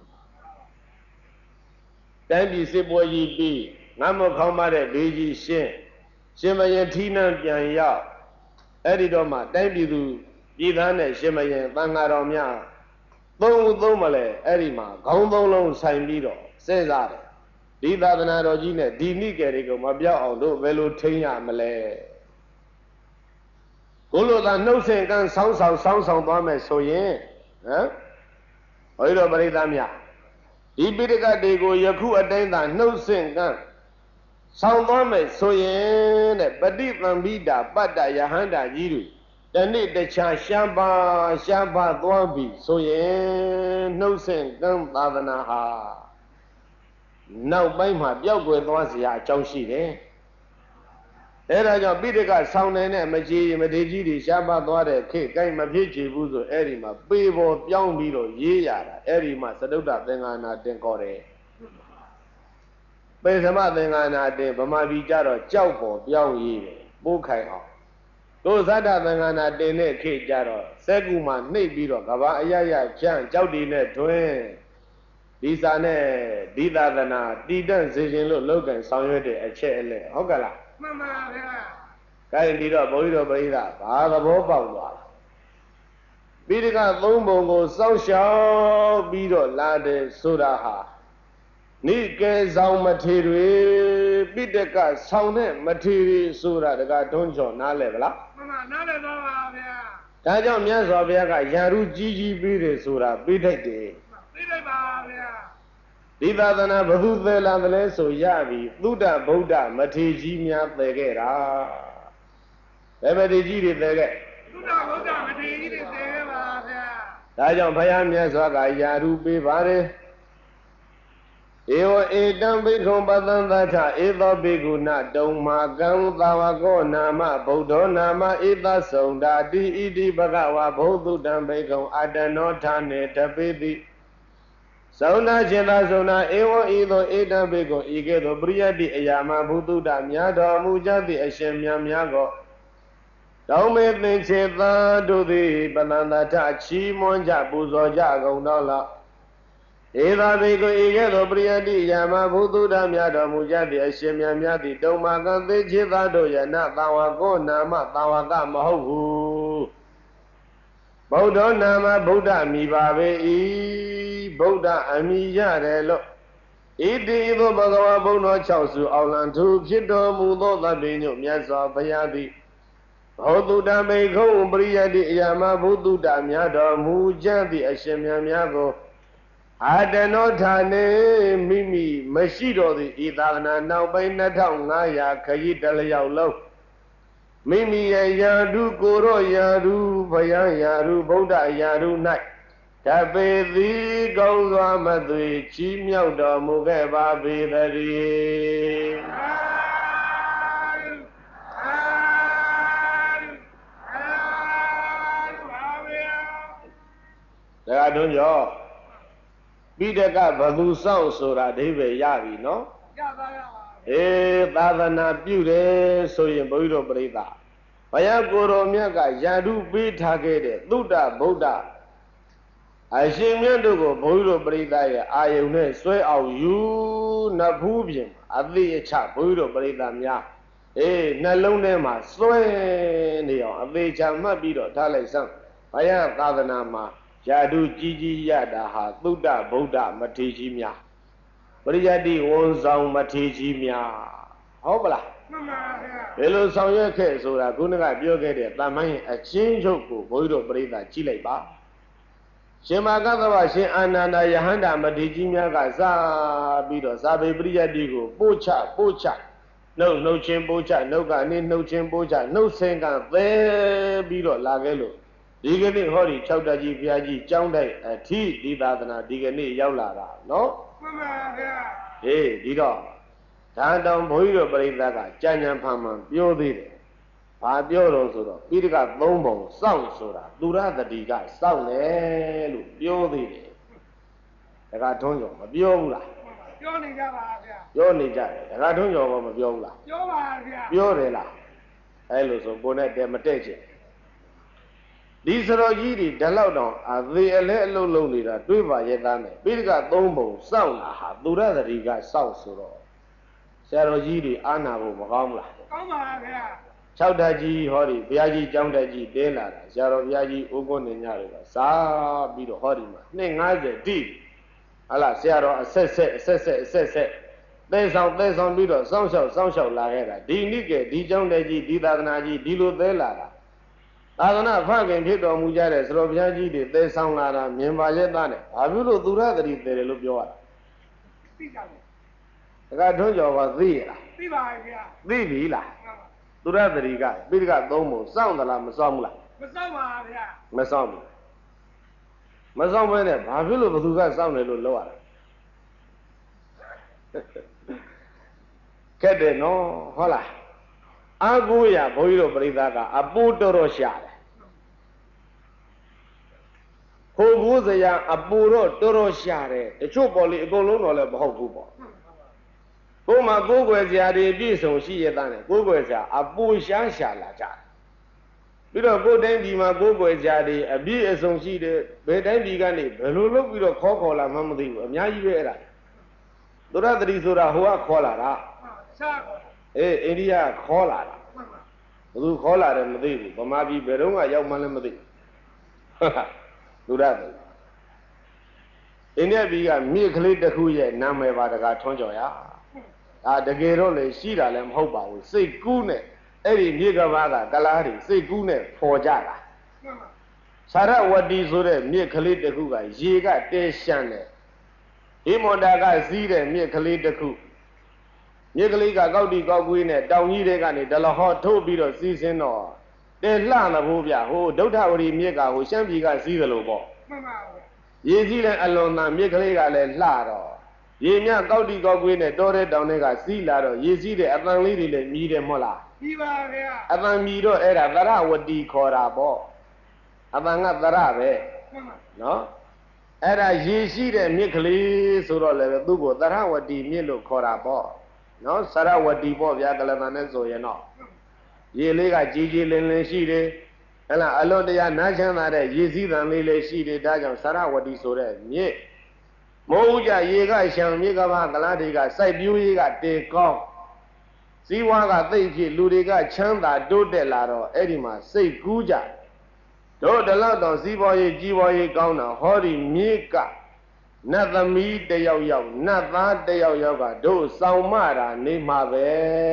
Speaker 1: တိုင်းပြည်စစ်ပွဲကြီးပြီးငတ်မခေါင်းမတဲ့ဘေးကြီးရှင်းရှင်မယင်ထီးနှံပြန်ရောက်အဲ့ဒီတော့မှတိုင်းပြည်သူပြည်သားနဲ့ရှင်မယင်သံဃာတော်များသုံးဦးသုံးမလဲအဲ့ဒီမှာခေါင်းသုံးလုံးဆိုင်ပြီးတော့စဉ်းစားတယ်ဒီသာသနာတော်ကြီးနဲ့ဒီနိကေတွေကိုမပြောက်အောင်တို့ဘယ်လိုထိန်းရမလဲကိုလိုသာနှုတ်ဆင့်ကန်းဆောင်းဆောင်ဆောင်းဆောင်သွားမယ်ဆိုရင်ဟမ်ဘုရားတော်ပရိသတ်များဒီပိဋကတ်တွေကိုယခုအတိုင်းသာနှုတ်ဆင့်ကန်းဆောင်းသွားမယ်ဆိုရင်တဲ့ပฏิသံဘိတာပတ္တယဟန္တာကြီးတွေတနေ့တခြားရှားပါရှားပါသွားပြီဆိုရင်နှုတ်ဆင့်ကန်းသာသနာဟာနောက်ပိုင်းမှာပျောက်ကွယ်သွားเสียအကြောင်းရှိတယ်အဲဒါကြောင့်ပိဋကဆောင်းနေတဲ့မကြီးမထေကြီးတွေရှားပါသွားတဲ့ခေတ်ကိုင်းမဖြစ်ချေဘူးဆိုအဲ့ဒီမှာပေပေါ်ပြောင်းပြီးတော့ရေးရတာအဲ့ဒီမှာသတုတ္တသင်္ဃာနာတင်ခေါ်တယ်ပေသမသင်္ဃာနာတင်ဗမာပြည်ကြတော့ကြောက်ပေါ်ပြောင်းရေးတယ်ပိုးခိုင်အောင်တို့သတ္တသင်္ဃာနာတင်တဲ့ခေတ်ကြတော့စက်ကူမှာနှိပ်ပြီးတော့ကဘာအရရချမ်းကြောက်တီနဲ့တွင်းဒီစာနဲ့ဒီသာသနာတည်တံ့စေခြင်းလို့လောက်ကင်ဆောင်ရွက်တဲ့အချက်အလက်ဟုတ်ကလားမှန်ပါဗျာ cái đi đó bối đó bấy là bà là bố bảo đó bây giờ cái tông bông của sáu sáu bây giờ là để số ra ha ní cái dòng mà thi rồi bây giờ cái sau này mà thi số ra cái đông cho nã lệ bala nã lệ đó bà bia cái cho miếng số bia cái nhà ru chi chi bây giờ số ra bây giờ đấy bây giờ bà bia đi ta ta na bố thế làm thế này số ya bị tu đà bố đà mà thi chi miếng thế cái ra thế mà thi chi thì thế cái tu đà bố đà mà thi chi thì thế cái bà bia cái cho phải làm miếng số cái nhà ru bây bà đấy Ewa edam bhikkhu padantacha eda bhikkhuna dhammagam tavako nama buddho nama eda saundati iti bhagava bhuddham bhikkhu adano thane tapiti sauna cheta sauna ewa edo edam bhikkhu ikedo priyati ayama buddha mya tormu jati ashin mya mya ko Daume thinh cheta tu thi padantacha chi mon ja puso ja kaung đó la Eda bhikkhu ikedo priyati yama buddha mya tormu jati ashin mya mya ti dhammagam te cheta do yana tavako nama tavaka mahoku Buddha nama Buddha mi ba be i Buddha ami yare lo Iti ido bhagava Buddha chao su ao lan thu phit tormu tho thappi nyot myat swa bhaya ti Buddha bhikkhu priyati yama buddha mya tormu jati ashin mya mya ko Adano thane mimiမရှိတော်သည်ဤသာသနာနောက်ပိုင်းနှစ်ထောင်ငါးရာခရီးတစ်လျောက်လုံးမိမိရဲ့ယာတုကိုရောယာတုဘယံယာတုဗုဒ္ဓယာတု၌တပေသည်ကောင်းစွာမသွေချီးမြှောက်တော်မူခဲ့ပါပေသတည်းဒါကတွန်းကြောပိဋကဘသူစောင့်ဆိုတာအဓိပ္ပာယ်ရပြီနော်ရပါရပါအေးသာသနာပြုတယ်ဆိုရင်ဘုန်းကြီးတို့ပြိဿဘုရားကိုယ်တော်မြတ်ကယန္တုပေးထားခဲ့တဲ့သုတ္တဗုဒ္ဓအရှင်မြတ်တို့ကိုဘုန်းကြီးတို့ပြိဿရဲ့အာယုန်နဲ့ဆွဲအောင်ယူနဖူးပြင်အသိအချဘုန်းကြီးတို့ပြိဿများအေးနှလုံးထဲမှာဆွဲနေအောင်အသေးချာမှတ်ပြီးတော့ထားလိုက်စမ်းဘုရားသာသနာမှာယာတုကြီးကြီးရတာဟာသုတ္တဗုဒ္ဓမထေရကြီးများပရိယတ္တိဝန်ဆောင်မထေရကြီးများဟုတ်ပလားမှန်ပါဗျာဘယ်လိုဆောင်ရွက်ခဲ့ဆိုတာခုနကပြောခဲ့တဲ့တမန်ရဲ့အချင်းချုပ်ကိုဘုန်းကြီးတို့ပြိဿကြည့်လိုက်ပါရှင်မာကသဗ္ဗရှင်အာနန္ဒယဟန္တာမထေရကြီးများကစပြီးတော့ဇာဘေပရိယတ္တိကိုပို့ချပို့ချနှုတ်နှုတ်ချင်းပို့ချနှုတ်ကနေနှုတ်ချင်းပို့ချနှုတ်ဆင်ကသဲပြီးတော့လာခဲ့လို့ဒီကနေ့ဟောဒီ၆တက်ကြီးဘုရားကြီးကျောင်းတိုက်အထီးဒီသာသနာဒီကနေ့ရောက်လာတာနော်မှန်ပါဗျာဟေးဒီတော့ဒါတောင်ဘုန်းကြီးတို့ပြိဿကကြံ့ကြံ့ဖန်ဖန်ပြောသေးတယ်ဘာပြောတော့ဆိုတော့ပိဋကသုံးပုံစောင့်ဆိုတာသူရတတိကစောင့်တယ်လို့ပြောသေးတယ်ဒါကထုံးကျော်မပြောဘူးလားပြောနေကြပါဗျာပြောနေကြတယ်ဒါကထုံးကျော်ကမပြောဘူးလားပြောပါဗျာပြောတယ်လားအဲလိုဆိုကိုယ်နဲ့တည်းမတည့်ချင်ဒီစရောကြီးတွေဓလောက်တောင်အသေးအလဲအလုံးလုံးနေတာတွေးပါရဲ့သားနဲ့ပိဋကသုံးပုံစောင့်လာဟာသူရသတိကစောင့်ဆိုတော့ဆရာတော်ကြီးတွေအာနာဖို့မကောင်းဘူးလားကောင်းပါဗျာ၆ဓာတ်ကြီးဟောဒီဘုရားကြီးကျောင်းတက်ကြီးတင်းလာတာဆရာတော်ဘုရားကြီးဥက္ကုနေညတွေကစားပြီးတော့ဟောဒီမှာနှစ်၅၀တိဟလာဆရာတော်အဆက်ဆက်အဆက်ဆက်အဆက်ဆက်သဲဆောင်သဲဆောင်ပြီးတော့စောင့်ရှောက်စောင့်ရှောက်လာခဲ့တာဒီနိကေဒီကျောင်းတက်ကြီးဒီသာသနာကြီးဒီလိုသဲလာတာသာသနာဖခင်ဖြစ်တော်မူကြတဲ့သရောဘုရားကြီးတွေသဲဆောင်လာတာမြင်ပါရဲ့သားနဲ့ဘာဖြစ်လို့သူရသတိသဲတယ်လို့ပြောရတာသိကြတယ်ဒါကထွန်းကျော်ကသိရလားသိပါရဲ့ဗျာသိပြီလားသူရသတိကပိဋကသုံးပုံစောင့်သလားမစောင့်ဘူးလားမစောင့်ပါဗျာမစောင့်ဘူးမစောင့်ဘဲနဲ့ဘာဖြစ်လို့ဘသူကစောင့်တယ်လို့ပြောရတာကဲတယ်နော်ဟုတ်လားအာကိုရဘုန်းကြီးတို့ပြိဿကအပူတော်တော်ရှာတယ်ဟိုကိုစရာအပူတော့တော်တော်ရှာတယ်တချို့ပေါ်လေအကုန်လုံးတော့လည်းမဟုတ်ဘူးပေါ့ကိုမှကိုယ်ွယ်စရာတွေပြည့်စုံရှိရတဲ့နဲ့ကိုယ်ွယ်စရာအပူရှားရှာလာကြတယ်ပြီးတော့ကိုယ်တိုင်းဒီမှာကိုယ်ွယ်စရာတွေအပြည့်အစုံရှိတယ်ဘယ်တိုင်းဒီကနေဘယ်လိုလုပ်ပြီးတော့ခေါ်ခေါ်လာမှမသိဘူးအများကြီးပဲအဲ့ဒါသုရသတိဆိုတာဟိုကခေါ်လာတာအေးအိန္ဒိယခေါ်လာတာသူခေါ်လာတယ်မသိဘူးဗမာပြည်ဘယ်တော့မှရောက်မှလည်းမသိသူရတယ်အိန္ဒိယပြည်ကမြေကလေးတစ်ခုရဲ့နာမည်ပါတကားထွန်းကြော်ရဒါတကယ်တော့လေရှိတာလည်းမဟုတ်ပါဘူးစိတ်ကူးနဲ့အဲ့ဒီမြေကဘာကကလားတွေစိတ်ကူးနဲ့ဖော်ကြတာသာရဝတီဆိုတဲ့မြေကလေးတစ်ခုကရေကတဲရှမ်းတယ်ဟိမန္တာကစီးတဲ့မြေကလေးတစ်ခုမြေကလေးကကောက်တီကောက်ကွေးနဲ့တောင်ကြီးတွေကနေဒလဟောထိုးပြီးတော့စီးစင်းတော့တဲလှသဘောဗျဟိုဒုဋ္ဌဝရီမြေကဟိုရှမ်းပြည်ကစီးသလိုပေါ့မှန်ပါဘူးရေကြီးလည်းအလွန်သာမြေကလေးကလည်းလှတော့ရေမြကောက်တီကောက်ကွေးနဲ့တောတဲ့တောင်တွေကစီးလာတော့ရေစီးတဲ့အတန်လေးတွေလည်းမြည်တယ်မဟုတ်လားမြည်ပါဗျာအတန်မြည်တော့အဲ့ဒါသရဝတီခေါ်တာပေါ့အတန်ကသရပဲနော်အဲ့ဒါရေရှိတဲ့မြစ်ကလေးဆိုတော့လည်းသူ့ကိုသရဝတီမြစ်လို့ခေါ်တာပေါ့နော်သရဝတီပေါ့ဗျာကလမန်နဲ့ဆိုရင်တော့ရေလေးကကြီးကြီးလင်းလင်းရှိတယ်ဟဲ့လားအလွန်တရာနားချမ်းသာတဲ့ရေစည်းသံလေးလေးရှိတယ်ဒါကြောင့်သရဝတီဆိုတဲ့မြစ်မိုးကြရေကရှံမြစ်ကဘာကလားတွေကစိုက်ပျိုးရေးကတေကောင်းစည်းဝါးကသိပ်ဖြစ်လူတွေကချမ်းသာတိုးတက်လာတော့အဲ့ဒီမှာစိတ်ကူးကြတို့တလောက်တော့စီးပွားရေးကြီးပွားရေးကောင်းတာဟောဒီမြေကနတ်သမီးတယောက်ယောက်နတ်သားတယောက်ယောက်ကတို့ဆောင်မတာနေမှာပဲ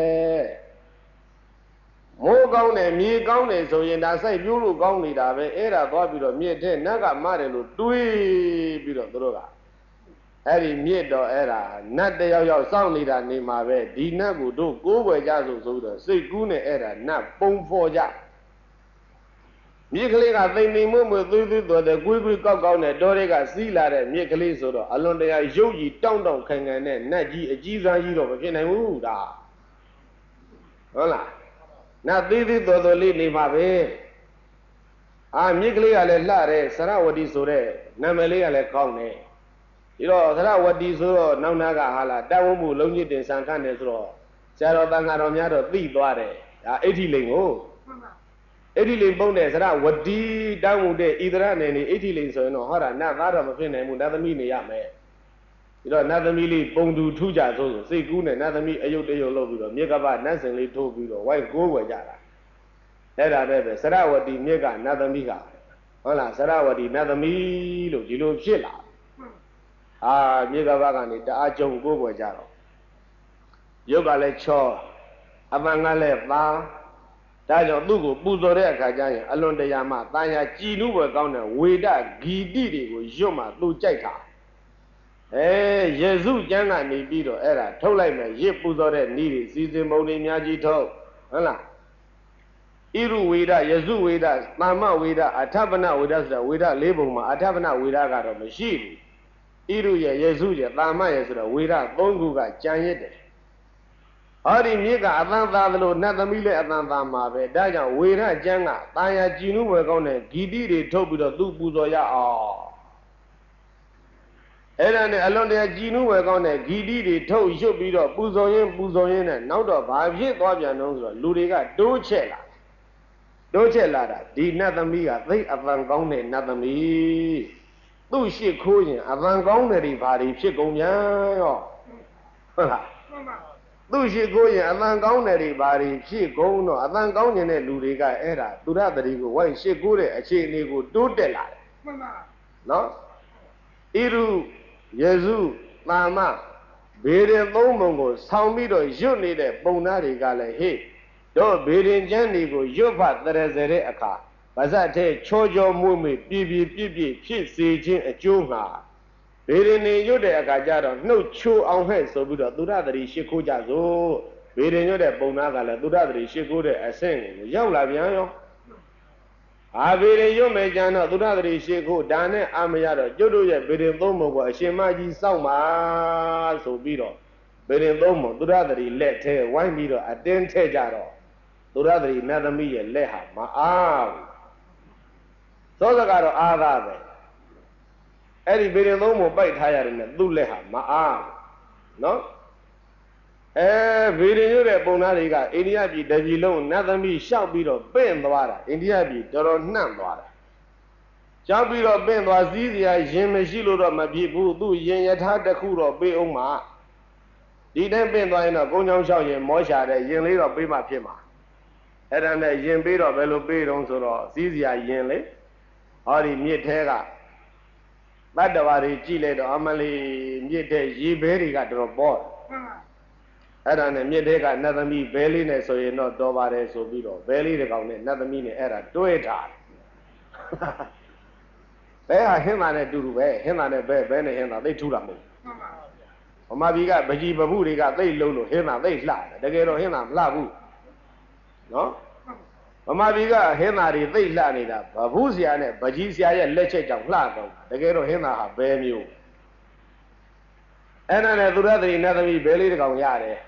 Speaker 1: မိုးကောင်းတယ်မြေကောင်းတယ်ဆိုရင်ဒါစိုက်ပြိုးလို့ကောင်းနေတာပဲအဲ့ဒါသွားပြီးတော့မြေထဲနတ်ကမတယ်လို့တွေးပြီးတော့တို့ကအဲ့ဒီမြေတော့အဲ့ဒါနတ်တယောက်ယောက်စောင့်နေတာနေမှာပဲဒီနတ်ကိုတို့ကိုးကွယ်ကြဆိုဆိုတော့စိတ်ကူးနဲ့အဲ့ဒါနတ်ပုံဖော်ကြမြေကလေးကသိမ့်နေမှုမှုသွေးသွေးတော်တဲ့ကွေးကွေးကောက်ကောက်နဲ့တောတွေကစီးလာတဲ့မြေကလေးဆိုတော့အလွန်တရာရုပ်ကြီးတောင့်တောင့်ခိုင်ခိုင်နဲ့နတ်ကြီးအကြီးစားကြီးတော့မဖြစ်နိုင်ဘူးဒါဟုတ်လားနတ်သေးသေးတော်တော်လေးနေမှာပဲအာမြေကလေးကလည်းလှတယ်သရဝတီဆိုတဲ့နာမည်လေးကလည်းကောင်းတယ်ဒီတော့သရဝတီဆိုတော့နောက်နာကဟာလာတဝုံမှုလုံးကြီးတင်ဆန်ခန့်တယ်ဆိုတော့ဆရာတော်တန်ဃာတော်များတော့သိသွားတယ်ဒါအဋ္ဌိလိန်ကိုအဋ္ဌိလိန်ပုံတဲ့သရဝတီတောင်းမှုတဲ့ဣသရနယ်နေအဋ္ဌိလိန်ဆိုရင်တော့ဟောတာနတ်သားတော့မဖြစ်နိုင်ဘူးနတ်သမီးနေရမယ်ဒီတော့နတ်သမီးလေးပုံသူထုကြဆိုဆိုစိတ်ကူးနဲ့နတ်သမီးအယုတ်တယုတ်လုပ်ပြီးတော့မြေကပနတ်စင်လေးထိုးပြီးတော့ဝိုက်ကိုးွယ်ကြတာအဲ့ဒါပဲပဲသရဝတီမြေကနတ်သမီးကဟုတ်လားသရဝတီနတ်သမီးလို့ဒီလိုဖြစ်လာအာမြေကပကနေတအားကြုံကိုးွယ်ကြတော့ရုပ်ကလည်းချောအပန်ကလည်းပါဒါကြောင့်သူ့ကိုပူဇော်တဲ့အခါကျရင်အလွန်တရာမှတာယာကြည်နုဘွယ်ကောင်းတဲ့ဝေဒဂီတိတွေကိုရွတ်မှသူကြိုက်တာအဲယေစုကျမ်းကနေပြီးတော့အဲ့ဒါထုတ်လိုက်မယ်ရစ်ပူဇော်တဲ့ဤတွေစီစဉ်ပုံတွေအများကြီးထုတ်ဟုတ်လားဣရုဝေဒယေစုဝေဒသာမဝေဒအထပနဝေဒဆိုတာဝေဒလေးပုံမှာအထပနဝေဒကတော့မရှိဘူးဣရုရဲ့ယေစုရဲ့သာမရဲ့ဆိုတော့ဝေဒသုံးခုကကြံရစ်တယ်ဟောဒီမြေကအသံသားသလိုနတ်သမီးလည်းအသံသားမှာပဲဒါကြောင့်ဝေရကျမ်းကတာယာကြည်နုဝယ်ကောင်းတဲ့ဂီတိတွေထုတ်ပြီးတော့သူ့ပူဇော်ရအောင်အဲ့ဒါနဲ့အလွန်တရာကြည်နုဝယ်ကောင်းတဲ့ဂီတိတွေထုတ်ရွတ်ပြီးတော့ပူဇော်ရင်းပူဇော်ရင်းနဲ့နောက်တော့ဘာဖြစ်သွားပြန်တော့ဆိုတော့လူတွေကတိုးချက်လာတိုးချက်လာတာဒီနတ်သမီးကသိအသံကောင်းတဲ့နတ်သမီးသူ့ရှိခိုးရင်အသံကောင်းတဲ့တွေဘာတွေဖြစ်ကုန်ပြန်ရောဟုတ်လားသူရှိကိုရင်အသံကောင်းတဲ့တွေဘာတွေဖြစ်ကုန်တော့အသံကောင်းနေတဲ့လူတွေကအဲ့ဒါသူရတတိကိုဝိုင်းရှိကိုတဲ့အခြေအနေကိုတိုးတက်လာတယ်မှန်ပါနော်ဣရုယေစုသာမဘေရင်သုံးပုံကိုဆောင်းပြီးတော့ရွတ်နေတဲ့ပုံသားတွေကလည်းဟေ့တော့ဘေရင်ကျမ်းတွေကိုရွတ်ဖတ်တရစတဲ့အခါဗဇတ်ထဲချောချောမွေ့မွေ့ပြည့်ပြည့်ပြည့်ပြည့်ဖြစ်စေခြင်းအကျိုးငှာဘေရင်နေရွတ်တဲ့အခါကျတော့နှုတ်ချိုအောင်ဟဲ့ဆိုပြီးတော့သုရတတိရှိခိုးကြစို့ဘေရင်ရွတ်တဲ့ပုံသားကလည်းသုရတတိရှိခိုးတဲ့အဆင့်ကိုရောက်လာပြန်ရောအာဘေရင်ရွတ်မယ်ကြတော့သုရတတိရှိခိုးဒါနဲ့အာမရတော့ကျွတ်တို့ရဲ့ဘေရင်သုံးပုံကိုအရှင်မကြီးစောင့်ပါဆိုပြီးတော့ဘေရင်သုံးပုံသုရတတိလက်ထဲဝိုင်းပြီးတော့အတင်းထဲကြတော့သုရတတိနတ်သမီးရဲ့လက်ဟာမအားဘူးသောစကတော့အားသာပဲအဲ့ဒီဘေရင်သုံးပုံပိုက်ထားရတယ်နဲ့သူ့လက်ဟာမအားနော်အဲဘေရင်ရွတ်တဲ့ပုံသားတွေကအိန္ဒိယပြည်တပြည်လုံးနတ်သမီးရှောက်ပြီးတော့ပင့်သွားတာအိန္ဒိယပြည်တော်တော်နှံ့သွားတာရှောက်ပြီးတော့ပင့်သွားစည်းစရာရင်မရှိလို့တော့မဖြစ်ဘူးသူ့ရင်ယထာတစ်ခုတော့ပေးအောင်မှာဒီတိုင်းပင့်သွားရင်တော့ကုန်းချောင်းလျှောက်ရင်မောရှာတဲ့ရင်လေးတော့ပေးမှဖြစ်မှာအဲ့ဒါနဲ့ယင်ပေးတော့ဘယ်လိုပေးတော့ဆိုတော့စီးစရာယင်လေဟောဒီမြစ်ထဲကတတ္တဝါတွေကြည့်လိုက်တော့အမလီမြစ်ထဲရေဘဲတွေကတော်ပေါ်အဲ့ဒါနဲ့မြစ်ထဲကနတ်သမီးဘဲလေးနဲ့ဆိုရင်တော့တော်ပါတယ်ဆိုပြီးတော့ဘဲလေးတစ်ကောင်နဲ့နတ်သမီးနဲ့အဲ့ဒါတွဲထားဘဲဟာဟင်းသာနဲ့တူတူပဲဟင်းသာနဲ့ဘဲဘဲနဲ့ဟင်းသာသိထူတာမဟုတ်ဗမာပြည်ကပကြီးပပုတွေကသိလုံးလို့ဟင်းသာသိလှတယ်တကယ်တော့ဟင်းသာမလှဘူးနော်ဗမာပြည်ကဟင်းသာတွေသိလှနေတာဗပုဆရာနဲ့ပကြီးဆရာရဲ့လက်ချက်ကြောင့်လှတော့တကယ်တော့ဟင်းသာဟာဘဲမျိုးအဲ့ဒါနဲ့သူရသတိနတ်သမီးဘဲလေးတစ်ကောင်ရတယ်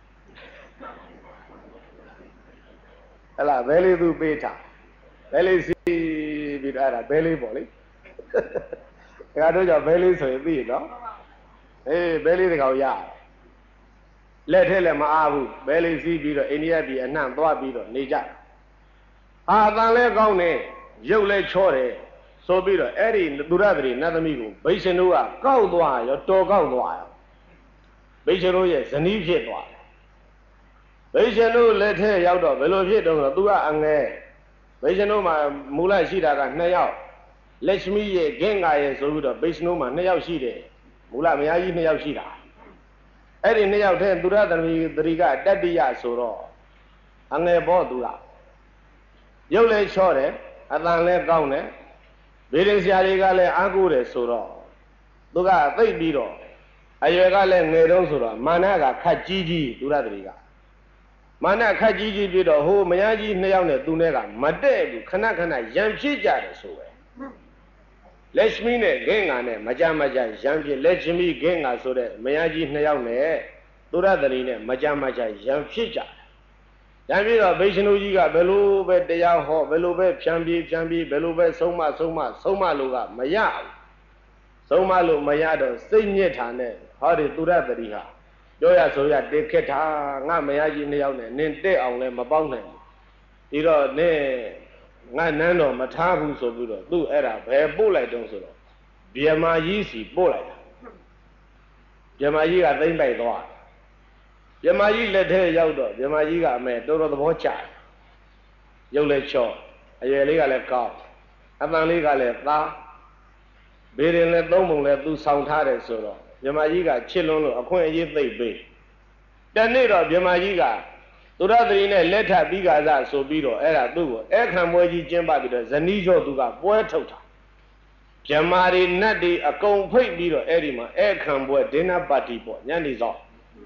Speaker 1: ဟဲ့လားဘဲလေးသူပေးထားဘဲလေးစီးပြီးတော့အဲ့ဒါဘဲလေးပေါ့လေဒါကတော့ကြောင့်ဘဲလေးဆိုရင်သိရနော်အေးဘဲလေးတစ်ကောင်ရတယ်လက်ထဲလည်းမအားဘူးဘဲလေးစီးပြီးတော့အိန္ဒိယပြည်အနှံ့သွားပြီးတော့နေကြဟာအတန်လဲကောင်းနေရုပ်လဲချောတယ်ဆိုပြီးတော့အဲ့ဒီသူရသတိနတ်သမီးကိုဘိရှင်တို့ကကောက်သွားရောတော်ကောက်သွားရောဘိရှင်တို့ရဲ့ဇနီးဖြစ်သွားတယ်ဘိရှင်တို့လက်ထဲရောက်တော့ဘယ်လိုဖြစ်တော့ဆိုသူကအငဲဘိရှင်တို့မှာမူလရှိတာကနှစ်ယောက်လက်ရှမီရဲ့ဂင်္ဂါရဲ့ဆိုပြီးတော့ဘိရှင်တို့မှာနှစ်ယောက်ရှိတယ်မူလမယားကြီးနှစ်ယောက်ရှိတာအဲ့ဒီနှစ်ယောက်ထဲသူရသမီးသတိကတတ္တိယဆိုတော့အငဲဘောသူကရုပ်လဲချောတယ်အတန်လဲကောင်းတယ်ဗေဒင်ဆရာတွေကလည်းအားကိုးတယ်ဆိုတော့သူကသိပ်ပြီးတော့အရွယ်ကလည်းငယ်တုန်းဆိုတော့မာနကခတ်ကြီးကြီးသူရသတိကမာနခတ်ကြီးကြီးပြီးတော့ဟိုမယားကြီးနှစ်ယောက်နဲ့သူနဲ့ကမတည့်ဘူးခဏခဏရံဖြစ်ကြတယ်ဆိုပဲလက်ရှမီနဲ့ဂင်္ဂါနဲ့မကြမကြရံဖြစ်လက်ရှမီဂင်္ဂါဆိုတဲ့မယားကြီးနှစ်ယောက်နဲ့သူရသတိနဲ့မကြမကြရံဖြစ်ကြရံပြီးတော့ဗိရှင်တို့ကြီးကဘယ်လိုပဲတရားဟောဘယ်လိုပဲဖြံပြေးဖြံပြေးဘယ်လိုပဲဆုံးမဆုံးမဆုံးမလို့ကမရဘူးဆုံးမလို့မရတော့စိတ်ညစ်တာနဲ့ဟောဒီသူရသတိဟာပြောရဆိုရတေခက်တာငါမယားကြီးနှစ်ယောက်နဲ့နင်တဲ့အောင်လဲမပေါင်းနိုင်ဘူးဒီတော့နင်ငါနန်းတော်မထားဘူးဆိုပြီးတော့သူ့အဲ့ဒါဘယ်ပို့လိုက်တုံးဆိုတော့ဗြဟ္မာကြီးစီပို့လိုက်တာဗြဟ္မာကြီးကသိမ့်ပိုက်သွားဗြဟ္မာကြီးလက်ထဲရောက်တော့ဗြဟ္မာကြီးကအမေတော်တော်သဘောကျတယ်ရုပ်လည်းချော့အရွယ်လေးကလည်းကောင်းအတန်လေးကလည်းသားဘေးရင်လည်းသုံးပုံလည်းသူဆောင်ထားတယ်ဆိုတော့ဗြဟ္မာကြီးကချစ်လွန်းလို့အခွင့်အရေးသိပ်ပေးတနေ့တော့ဗြဟ္မာကြီးကသူရသတိနဲ့လက်ထပ်ပြီးကစားဆိုပြီးတော့အဲ့ဒါသူ့ကိုအဲ့ခံပွဲကြီးကျင်းပပြီးတော့ဇနီးကျော်သူကပွဲထုတ်တာဗြဟ္မာတွေနတ်တွေအကုန်ဖိတ်ပြီးတော့အဲ့ဒီမှာအဲ့ခံပွဲဒင်းနာပါတီပေါ့ညနေဆောင်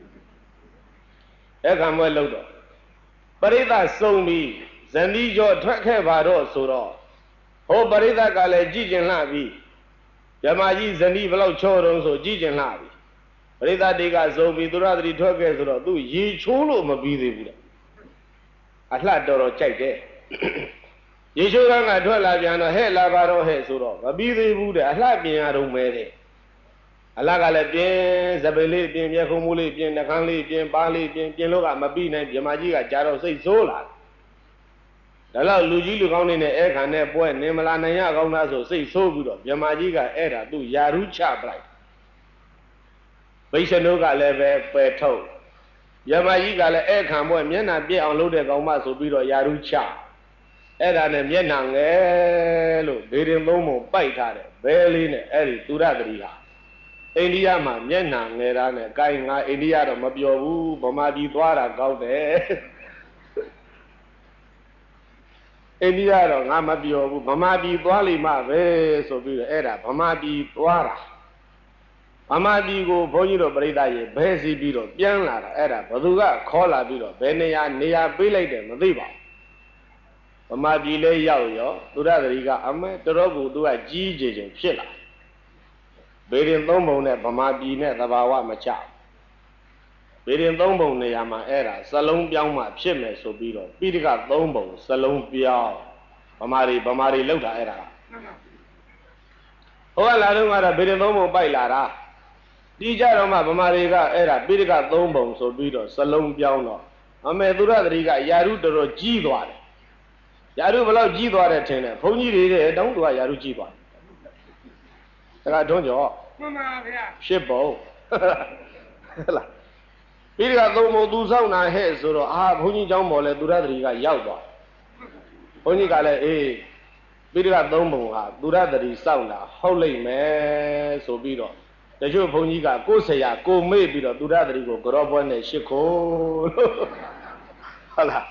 Speaker 1: အဲ့ခံပွဲလုပ်တော့ပရိသတ်စုံပြီးဇနီးကျော်ထွက်ခဲ့ပါတော့ဆိုတော့ဟိုပရိသတ်ကလည်းကြည်ကျင်လှပြီးဗြဟ္မာကြီးဇနီးဘလောက်ချောတုံးဆိုကြည်ကျင်လှပြီပရိသတ်တွေကစုံပြီးသူရသတိထွက်ခဲ့ဆိုတော့သူရေချိုးလို့မပြီးသေးဘူးတဲ့အလှတော်တော်ကြိုက်တယ်ရေချိုးကကထွက်လာပြန်တော့ဟဲ့လာပါတော့ဟဲ့ဆိုတော့မပြီးသေးဘူးတဲ့အလှပြင်ရတော့မဲတဲ့အလှကလည်းပြင်းစပိန်လေးပြင်းမျက်ခုံးမူးလေးပြင်းနှကန်းလေးပြင်းပါးလေးပြင်းပြင်းလို့ကမပြီးနိုင်ဗြဟ္မာကြီးကကြာတော့စိတ်ဆိုးလာဒါတော့လူကြီးလူကောင်းနေနဲ့အဲ့ခံနဲ့ပွဲနင်မလာနိုင်ရကောင်းသားဆိုစိတ်ဆိုးပြီးတော့ဗြဟ္မာကြီးကအဲ့ဒါသူ့ယာရုချပလိုက်ဗိရှင်တို့ကလည်းပဲပယ်ထုတ်ဗြဟ္မာကြီးကလည်းအဲ့ခံပွဲမျက်နှာပြည့်အောင်လုပ်တဲ့ကောင်မဆိုပြီးတော့ယာရုချအဲ့ဒါနဲ့မျက်နှာငယ်လို့ဒေရင်သုံးပုံပိုက်ထားတယ်ဘဲလေးနဲ့အဲ့ဒီသူရသတိဟာအိန္ဒိယမှာမျက်နှာငယ်တာနဲ့ကိုင်ငါအိန္ဒိယတော့မပြောဘူးဗမာပြည်သွားတာကောင်းတယ်အိန္ဒိယတော့ငါမပြောဘူးဗမာပြည်သွားလိမ့်မှပဲဆိုပြီးတော့အဲ့ဒါဗမာပြည်သွားတာဗမာပြည်ကိုဘုန်းကြီးတို့ပြိဿရေဘဲစီပြီးတော့ပြန်လာတာအဲ့ဒါဘသူကခေါ်လာပြီးတော့ဘယ်နေရာနေရာပေးလိုက်တယ်မသိပါဘူးဗမာပြည်လဲရောက်ရောသူရသတိကအမဲတော်တော်ကိုသူကကြီးကြီးချင်းဖြစ်လာဘေးရင်သုံးပုံနဲ့ဗမာပြည်နဲ့သဘာဝမချဘေးရင်သုံးပုံနေရာမှာအဲ့ဒါစလုံးပြောင်းမှဖြစ်မယ်ဆိုပြီးတော့ပိဋကသုံးပုံစလုံးပြောင်းဗမာတွေဗမာတွေလောက်တာအဲ့ဒါဟိုကလာတော့ကတော့ဘေးရင်သုံးပုံပိုက်လာတာဒီကြတော့မှဗမာတွေကအဲ့ဒါပိဋကသုံးပုံဆိုပြီးတော့စလုံးပြောင်းတော့အမေသူရသတိကယာရုတော်တော်ကြီးသွားတယ်ယာရုဘယ်လောက်ကြီးသွားတယ်ထင်တယ်ဘုန်းကြီးတွေတဲ့တောင်းသူကယာရုကြီးသွားတယ်ဒါကတွန်းကျော်မှန်ပါဗျာရှစ်ပုံဟဲ့လားပိဋကသုံးပုံသူဆောင်တာဟဲ့ဆိုတော့အာဘုန်းကြီးเจ้าမော်လဲသူရသတိကရောက်သွားဘုန်းကြီးကလည်းအေးပိဋကသုံးပုံဟာသူရသတိစောင့်တာဟုတ်လိမ့်မယ်ဆိုပြီးတော့တချို့ဘုန်းကြီးကကိုယ်ဆရာကိုမေ့ပြီးတော့သူရသတိကိုကြောပွဲနဲ့ရှ िख ိုးလို့ဟုတ်လား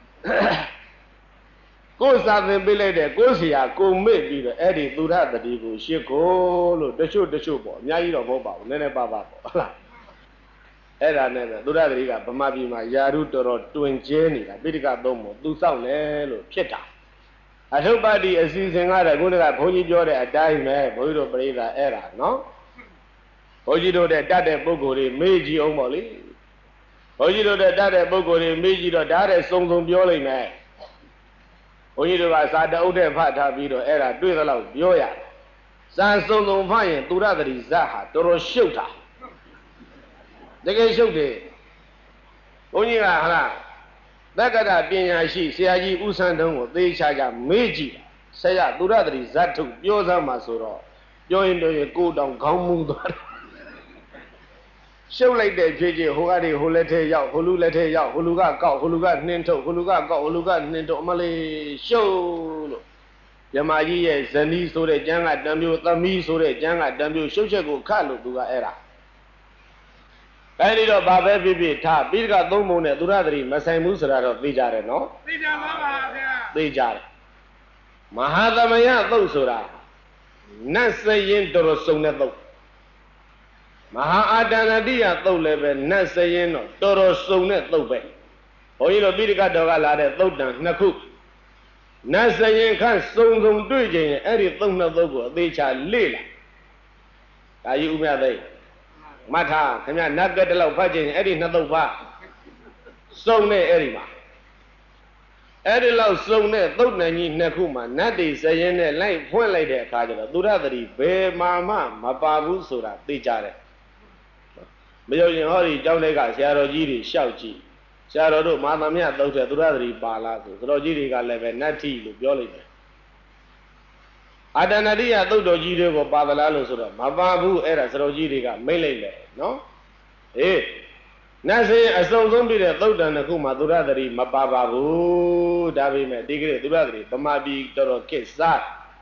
Speaker 1: ကိုယ်စာသင်ပေးလိုက်တဲ့ကိုယ်ဆရာကိုမေ့ပြီးတော့အဲ့ဒီသူရသတိကိုရှ िख ိုးလို့တချို့တချို့ပေါ့အများကြီးတော့မဟုတ်ပါဘူးနည်းနည်းပါးပါပေါ့ဟုတ်လားအဲ့ဒါနဲ့သုဒ္ဓဂရိကဗမာပြည်မှာယာရုတော်တော်တွင်ကျဲနေတာပိဋကသုံးပုံသူစောင့်တယ်လို့ဖြစ်တာအထုပ္ပတိအစီအစဉ်ကတည်းကခုနကဘုန်းကြီးပြောတဲ့အတိုင်းပဲဘုန်းကြီးတို့ပြိဿအဲ့ဒါနော်ဘုန်းကြီးတို့တဲ့တတ်တဲ့ပုဂ္ဂိုလ်တွေမေ့ကြည့်အောင်ပေါ့လေဘုန်းကြီးတို့တဲ့တတ်တဲ့ပုဂ္ဂိုလ်တွေမေ့ကြည့်တော့ဒါတဲ့စုံစုံပြောလိုက်မယ်ဘုန်းကြီးတို့ကစာတအုပ်တဲ့ဖတ်ထားပြီးတော့အဲ့ဒါတွေ့သလောက်ပြောရတယ်စာစုံစုံဖတ်ရင်သုဒ္ဓဂရိဇတ်ဟာတော်တော်ရှုပ်တာတကယ်ရှုပ်တယ်ဘုန်းကြီးကဟာလားသက္ကတပညာရှိဆရာကြီးဦးစံတုံးကိုသေချာချာမေးကြည့်ဆရာသုရသတိဇတ်ထုတ်ပြောစမ်းမှာဆိုတော့ပြောရင်တော့ကိုတောင်ခေါင်းမူးသွားတယ်ရှုပ်လိုက်တဲ့ဖြစ်ဖြစ်ဟိုကနေဟိုလက်ထဲရောက်ဟိုလူလက်ထဲရောက်ဟိုလူကကောက်ဟိုလူကနှင်းထုတ်ဟိုလူကကောက်ဟိုလူကနှင်းထုတ်အမလေးရှုပ်လို့မြမကြီးရဲ့ဇနီးဆိုတဲ့ကျမ်းကတံမျိုးသမီးဆိုတဲ့ကျမ်းကတံမျိုးရှုပ်ချက်ကိုခတ်လို့သူကအဲ့ဒါအဲဒီတော့ဘာပဲဖြစ်ဖြစ်ထားပိဋကသုံးပုံနဲ့သုရသတိမဆိုင်ဘူးဆိုတာတော့သိကြတယ်နော်သိကြပါပါဗျာသိကြတယ်မဟာသမယသုတ်ဆိုတာနတ်စရင်တော်တော်စုံတဲ့သုတ်မဟာအာတဏတိယသုတ်လည်းပဲနတ်စရင်တော့တော်တော်စုံတဲ့သုတ်ပဲဘုန်းကြီးတို့ပိဋကတော်ကလာတဲ့သုတ်တန်နှစ်ခုနတ်စရင်ခန့်စုံစုံတွေ့ကြရင်အဲ့ဒီသုတ်နှစ်သုတ်ကိုအသေးချာလေ့လာဒါကြီးဥမြတ်သိမထခင်ဗျနတ်ကတလောက်ဖတ်ခြင်းအဲ့ဒီနှစ်သုတ်ဖတ်စုံတဲ့အဲ့ဒီမှာအဲ့ဒီလောက်စုံတဲ့သုတ်တန်ကြီးနှစ်ခုမှာနတ်တွေစရင်နဲ့လိုက်ဖွင့်လိုက်တဲ့အခါကျတော့သုရသတိဘယ်မှာမှမပါဘူးဆိုတာသိကြတယ်မယုံရင်ဟောဒီကျောင်းတွေကဆရာတော်ကြီးတွေရှောက်ကြည့်ဆရာတော်တို့မာသမယသုတ်တဲ့သုရသတိပါလားဆိုဆရာတော်ကြီးတွေကလည်းပဲနတ်တိလို့ပြောလိုက်တယ်အာတဏတိယသုတ်တော်ကြီးတွေကိုပါသလားလို့ဆိုတော့မပါဘူးအဲ့ဒါစတော်ကြီးတွေကမိတ်လိုက်တယ်နော်အေးနတ်စေအစုံဆုံးပြတဲ့သုတ်တန်တစ်ခုမှာသုရသတိမပါပါဘူးဒါပေမဲ့ဒီကနေ့သုရသတိဗမာပြည်တော်တော်ခေတ်စား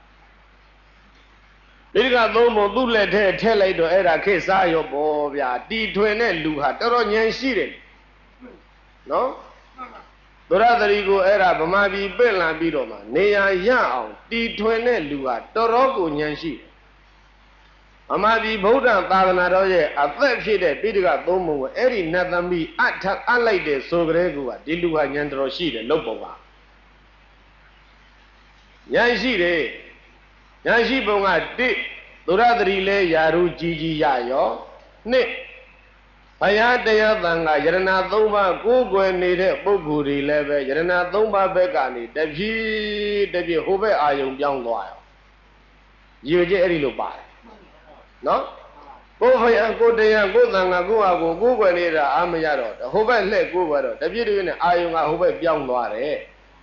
Speaker 1: ပိဋကသုံးပုံသူ့လက်ထဲထည့်လိုက်တော့အဲ့ဒါခေတ်စားရောပေါ့ဗျာတီထွင်တဲ့လူဟာတော်တော်ဉာဏ်ရှိတယ်နော်သုရသတိကိုအဲ့ဒါဗမာပြည်ပြင့်လာပြီးတော့မှနေရာရအောင်တီထွင်တဲ့လူဟာတော်တော်ကိုဉာဏ်ရှိတယ်ဗမာပြည်ဗုဒ္ဓသာသနာတော်ရဲ့အသက်ဖြစ်တဲ့ပိဋကသုံးပုံကိုအဲ့ဒီနတ်သမီးအထအပ်လိုက်တဲ့ဆိုကြတဲ့ကူကဒီလူဟာဉာဏ်တော်ရှိတယ်လို့ပုံပါဉာဏ်ရှိတယ်ဉာဏ်ရှိပုံကတိသုရသတိလဲယာရုကြီးကြီးရရောနှစ်ဘုရားတရားသံဃာယရဏသုံးပါးကိုးကွယ်နေတဲ့ပုဂ္ဂိုလ်တွေလည်းပဲယရဏသုံးပါးဘက်ကနေတဖြည်းတဖြည်းဟိုဘက်အာယုံပြောင်းသွားရောရည်ရွယ်ချက်အဲ့ဒီလိုပါတယ်နော်ကိုယ်ဘုရားကိုယ်တရားကိုယ်သံဃာကိုယ်ဟာကိုယ်ကိုးကွယ်နေတာအာမရတော့ဟိုဘက်လှည့်ကိုးကွယ်တော့တဖြည်းတဖြည်းနဲ့အာယုံကဟိုဘက်ပြောင်းသွားတယ်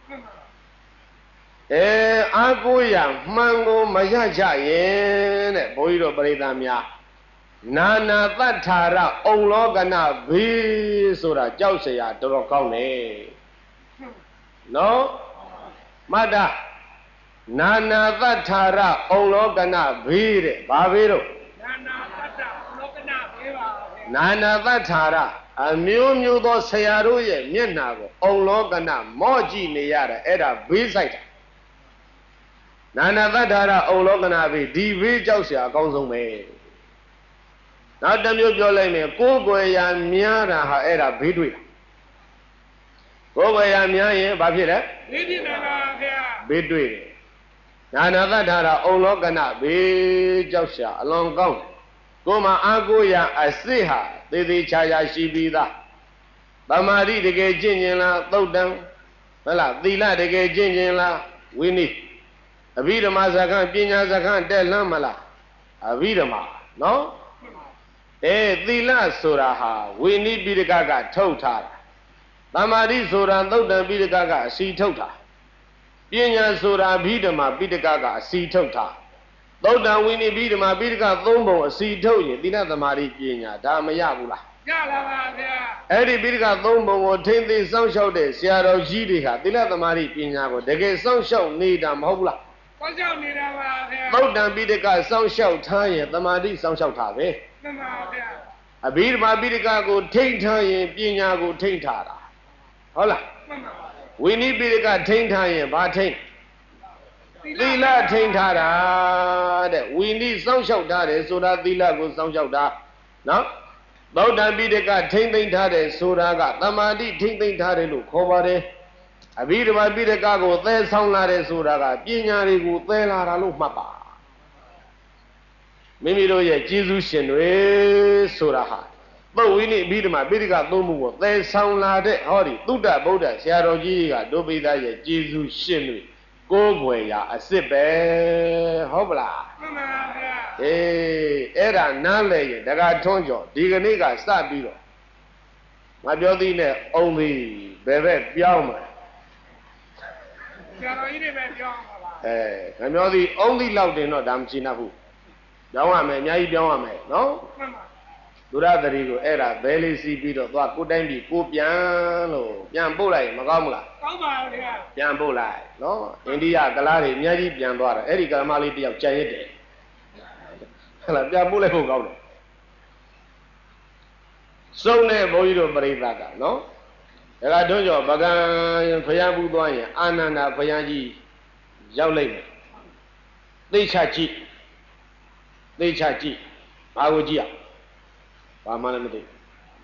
Speaker 1: အဲအာကိုရမှန်ကိုမရကြရင်တဲ့ဘုန်းကြီးတို့ပရိသတ်များနာနာတ္ထာရအုံလောကနာဘေးဆိုတာကြောက်เสียတော်တော်ကောင်းတယ်နော်မတ္တနာနာတ္ထာရအုံလောကနာဘေးတဲ့ဘာဘေးတော့နာနာတ္ထာလောကနာဘေးပါနာနာတ္ထာရအမျိုးမျိုးသောဆရာတို့ရဲ့မျက်နှာကိုအုံလောကနာမော့ကြည့်နေရတယ်အဲ့ဒါဘေးဆိုင်တာနာနာတ္ထာရအုံလောကနာဘေးဒီဘေးကြောက်เสียအကောင်းဆုံးပဲနောက်တစ်မျိုးပြောလိုက်မယ်ကိုယ်ွယ်ရာများတာဟာအဲ့ဒါဘေးတွေ့တာကိုယ်ွယ်ရာများရင်ဘာဖြစ်လဲဘေးတွေ့ပါပါဗျာဘေးတွေ့တယ်နာနာသတ္ထာရာအုံလောကနာဘေးကြောက်ရှာအလွန်ကောင်းကိုယ်မှာအာကိုရာအစစ်ဟာသေသေးချာချာရှိပြီးသားသမာဓိတကယ်ကျင့်ကျင်လားသုတ်တံဟုတ်လားသီလတကယ်ကျင့်ကျင်လားဝိနည်းအဘိဓမ္မာစကားပညာစကားတက်လမ်းမလားအဘိဓမ္မာနော်အဲသီလဆိုတာဟာဝိနည်းပိဋကကထုတ်ထားတာသမာဓိဆိုတာသုတ်တံပိဋကကအစီထုတ်တာပညာဆိုတာအဘိဓမ္မာပိဋကကအစီထုတ်တာသုတ်တံဝိနည်းပိဋကပိဋကသုံးပုံအစီထုတ်ရင်သီလသမာဓိပညာဒါမရဘူးလား
Speaker 2: ရလာပါဗျာ
Speaker 1: အဲ့ဒီပိဋကသုံးပုံကိုထိမ့်သိစောင့်ရှောက်တဲ့ဆရာတော်ကြီးတွေဟာသီလသမာဓိပညာကိုတကယ်စောင့်ရှောက်နေတာမဟုတ်ဘူးလား
Speaker 2: စောင့်ရှောက်နေတာပါဗျာ
Speaker 1: သုတ်တံပိဋကစောင့်ရှောက်ထားရင်သမာဓိစောင့်ရှောက်တာပဲ
Speaker 2: မှန်ပါဗျာ
Speaker 1: အဘိဓမ္မာပိဋကကိုထိမ့်ထားရင်ပညာကိုထိမ့်ထားတာဟုတ်လား
Speaker 2: မှန်ပါ
Speaker 1: ဝိနည်းပိဋကထိမ့်ထားရင်ဘာထိမ့်သီလထိမ့်ထားတာတဲ့ဝိနည်းစောင့်ရှောက်ထားတယ်ဆိုတာသီလကိုစောင့်ရှောက်တာနော်သုတ်တံပိဋကထိမ့်သိမ့်ထားတယ်ဆိုတာကသမာဓိထိမ့်သိမ့်ထားတယ်လို့ခေါ်ပါတယ်အဘိဓမ္မာပိဋကကိုသဲဆောင်လာတယ်ဆိုတာကပညာတွေကိုသဲလာတာလို့မှတ်ပါမိမိတို့ရဲ့ကျေးဇူးရှင်တွေဆိုတာဟာပုတ်ဝိနည်းအဘိဓမ္မာပိဋကသုံးမှုကိုသဲဆောင်လာတဲ့ဟောဒီသုဒ္ဓဗုဒ္ဓဆရာတော်ကြီးကဒုပိသရဲ့ကျေးဇူးရှင်တွေကိုးကွယ်ရာအစစ်ပဲဟုတ်ပလား
Speaker 2: မှန်ပါဗျာ
Speaker 1: အေးအဲ့ဒါနားလဲရင်တက္ကထွန်းကျော်ဒီကနေ့ကစပြီးတော့ငါပြောသည်နဲ့အုံသည်ဘယ်ဘက်ပြောင်းမှာ
Speaker 2: ဆရာတော်ကြီးတွေပဲပြောင်းပါလား
Speaker 1: အဲငါပြောသည်အုံသည်လောက်တင်တော့ဒါမချင်ဘူးပြောင်းရမယ်အများကြီးပြောင်းရမယ်နော်
Speaker 2: မှန်ပါ
Speaker 1: ဒုရသတိကိုအဲ့ဒါဘဲလေးစီးပြီးတော့သွားကိုတိုင်းပြီးကိုပြန်လို့ပြန်ပို့လိုက်မကောင်းဘူးလား
Speaker 2: ကောင်းပါဗျာ
Speaker 1: ပြန်ပို့လိုက်နော်အိန္ဒိယကလားတွေအများကြီးပြန်သွားတယ်အဲ့ဒီကမလေးတယောက်ကြံရစ်တယ်ဟဲ့လားပြန်ပို့လိုက်ဖို့ကောင်းတယ်စုံတဲ့ဘုန်းကြီးတို့ပြိဿကနော်ဒါကတို့ကြောင့်ပကံဖယားဘူးသွားရင်အာနန္ဒာဖယားကြီးရောက်လိုက်မယ်သိချကြည့်သိချကြည့်ဘာကိုကြည့်အောင်ဘာမှလည်းမသိ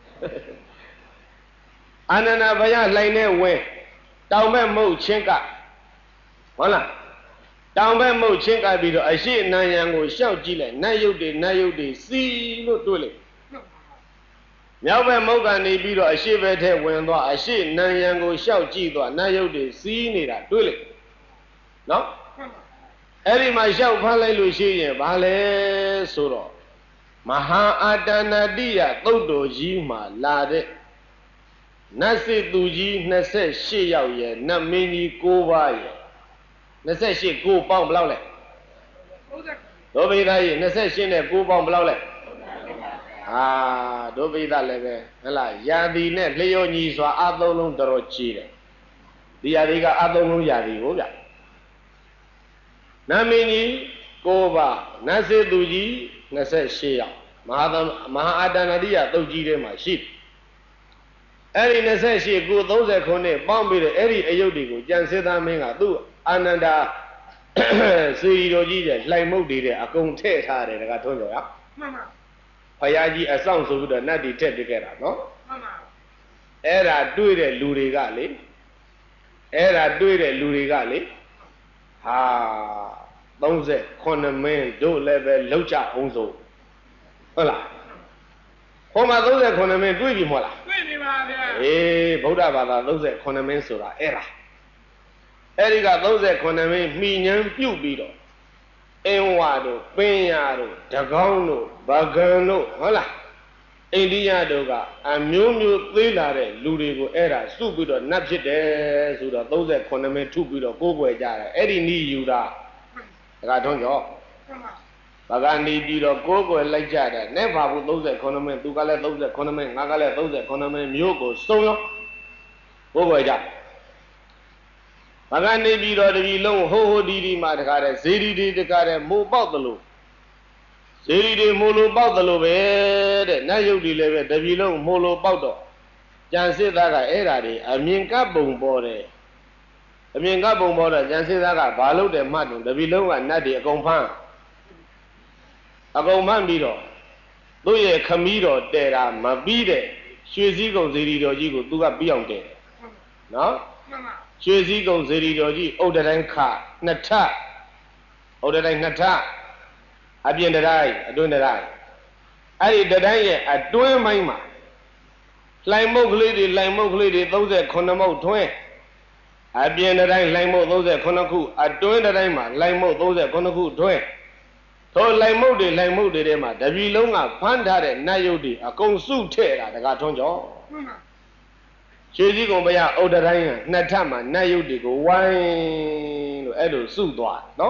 Speaker 1: အာနန္ဒာဘုရားလှိုင်နဲ့ဝဲတောင်ဘက်မုတ်ချင်းကဟုတ်လားတောင်ဘက်မုတ်ချင်းကပြီးတော့အရှိနံရံကိုရှောက်ကြည့်လိုက်နတ်ရုပ်တွေနတ်ရုပ်တွေစီလို့တွေ့လိုက်မြောက်ဘက်မုတ်ကနေပြီးတော့အရှိဘက်ထဲဝင်သွားအရှိနံရံကိုရှောက်ကြည့်သွားနတ်ရုပ်တွေစီးနေတာတွေ့လိုက်နော်အဲ့ဒီမှာရှောက်ဖမ်းလိုက်လို့ရှိရင်ဘာလဲဆိုတော့မဟာအာတနာတိယသုတ်တော်ကြီးမှာလာတဲ့နတ်စစ်သူကြီးနှစ်ဆယ့်ရှစ်ယောက်ရဲ့နတ်မင်းကြီးကိုးပါးရဲ့နှစ်ဆယ့်ရှစ်ကိုပေါင်းဘယ်လောက်လဲဒုဗိဒကြီးနှစ်ဆယ့်ရှစ်နဲ့ကိုပေါင်းဘယ်လောက်လဲဟာဒုဗိဒလည်းပဲဟဲ့လားယာတိနဲ့လျောညီစွာအသုံးလုံးတော်တော်ကြီးတယ်ဒီယာတိကအသုံးလုံးယာတိကိုဗျနတ်မင်းကြီးကိုးပါးနတ်စစ်သူကြီးနှစ်ဆယ့်ရှစ်ယောက်မဟာမဟာအာတနာတိယသုတ်ကြီးထဲမှာရှိတယ်အဲ့ဒီနှစ်ဆယ့်ရှစ်ကိုသုံးဆယ်ခုနှစ်ပေါင်းပြီးတော့အဲ့ဒီအယုတ်တွေကိုကြံစစ်သားမင်းကသူ့အာနန္ဒာစေရီတော်ကြီးတဲ့လှိုင်မုတ်တွေတဲ့အကုန်ထည့်ထားတယ်တကထွန်းကျော်ရ
Speaker 2: မှန်ပါ
Speaker 1: ဖယားကြီးအဆောင်ဆိုပြီးတော့နတ်တွေထည့်ပြခဲ့တာနော်
Speaker 2: မှန်ပါ
Speaker 1: အဲ့ဒါတွေ့တဲ့လူတွေကလေအဲ့ဒါတွေ့တဲ့လူတွေကလေဟာသုံးဆယ်ခုနှစ်မင်းတို့လည်းပဲလောက်ကြအောင်ဆိုဟုတ်လားဟောမှာသုံးဆယ်ခုနှစ်မင်းတွေ့ပြီမဟုတ်လား
Speaker 2: တွေ့ပြီပါဗျာ
Speaker 1: အေးဗုဒ္ဓဘာသာသုံးဆယ်ခုနှစ်မင်းဆိုတာအဲ့ဒါအဲ့ဒီကသုံးဆယ်ခုနှစ်မင်းမှီညံပြုတ်ပြီးတော့အင်းဝါတို့ပင်းရတို့တကောင်းတို့ဗဂံတို့ဟုတ်လားအိန္ဒိယတို့ကအမျိုးမျိုးသေးလာတဲ့လူတွေကိုအဲ့ဒါစုပြီးတော့နတ်ဖြစ်တယ်ဆိုတော့သုံးဆယ်ခုနှစ်မင်းထုပြီးတော့ကိုးကွယ်ကြတယ်အဲ့ဒီနီးယူတာဒါကထုံးကျော်ဘာကနေပြီးတော့ကိုးကွယ်လိုက်ကြတယ်နဲ့ဘာဘူးသုံးဆယ်ခုနှစ်မင်းသူကလည်းသုံးဆယ်ခုနှစ်မင်းငါကလည်းသုံးဆယ်ခုနှစ်မင်းမျိုးကိုစုံရောကိုးကွယ်ကြဘာကနေပြီးတော့တပြီလုံးဟိုးဟိုးဒီဒီမှတကားတဲ့ဇေဒီဒီတကားတဲ့မိုးပေါက်သလိုဇေဒီဒီမိုးလိုပေါက်သလိုပဲတဲ့နတ်ရုပ်တွေလည်းပဲတပြီလုံးမိုးလိုပေါက်တော့ကြံစစ်သားကအဲ့ဓာတွေအမြင်ကပ်ပုံပေါ်တယ်အမြင်ကပ်ပုံပေါ်တော့ကြံစစ်သားကဘာလို့တယ်မှတ်တယ်တပြီလုံးကနတ်တွေအကုန်ဖမ်းအကုန်မှန်းပြီးတော့သူ့ရဲ့ခမီးတော်တဲတာမပြီးတဲ့ရွှေစည်းကုံဇေဒီတော်ကြီးကိုသူကပြီးအောင်တဲတယ်နော်ရွှေစည်းကုံဇေဒီတော်ကြီးဥဒ္ဒတိုင်းခနှစ်ထဥဒ္ဒတိုင်းနှစ်ထအပြင်တိုင်းအတွင်းတိုင်းအဲ့ဒီတိုင်းရဲ့အတွင်းပိုင်းမှာလှိုင်မုတ်ကလေးတွေလှိုင်မုတ်ကလေးတွေသုံးဆယ်ခုနှစ်မုတ်ထွင်းအပြင်တိုင်းလှိုင်မုတ်သုံးဆယ်ခုနှစ်ခုအတွင်းတိုင်းမှာလှိုင်မုတ်သုံးဆယ်ခုနှစ်ခုထွင်းထိုလှိုင်မုတ်တွေလှိုင်မုတ်တွေထဲမှာတပြီလုံးကဖမ်းထားတဲ့နတ်ရုပ်တွေအကုန်စုထည့်တာတကားထွန်းကျော်ရွှေစည်းကုံဘုရားဥဒ္ဒတိုင်းကနှစ်ထပ်မှာနတ်ရုပ်တွေကိုဝိုင်းလို့အဲ့လိုစုသွားနော်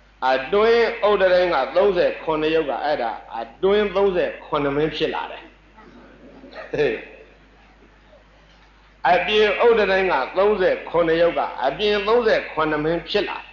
Speaker 1: အတွင်းဥဒ္ဒတိုင်းကသုံးဆယ်ခုနှစ်ရုပ်ကအဲ့ဒါအတွင်းသုံးဆယ်ခုနှစ်မင်းဖြစ်လာတယ်အပြင်ဥဒ္ဒတိုင်းကသုံးสิบခုနှစ်ယောက်ကအပြင်သုံးสิบခုနှစ်မင်းဖြစ်လာ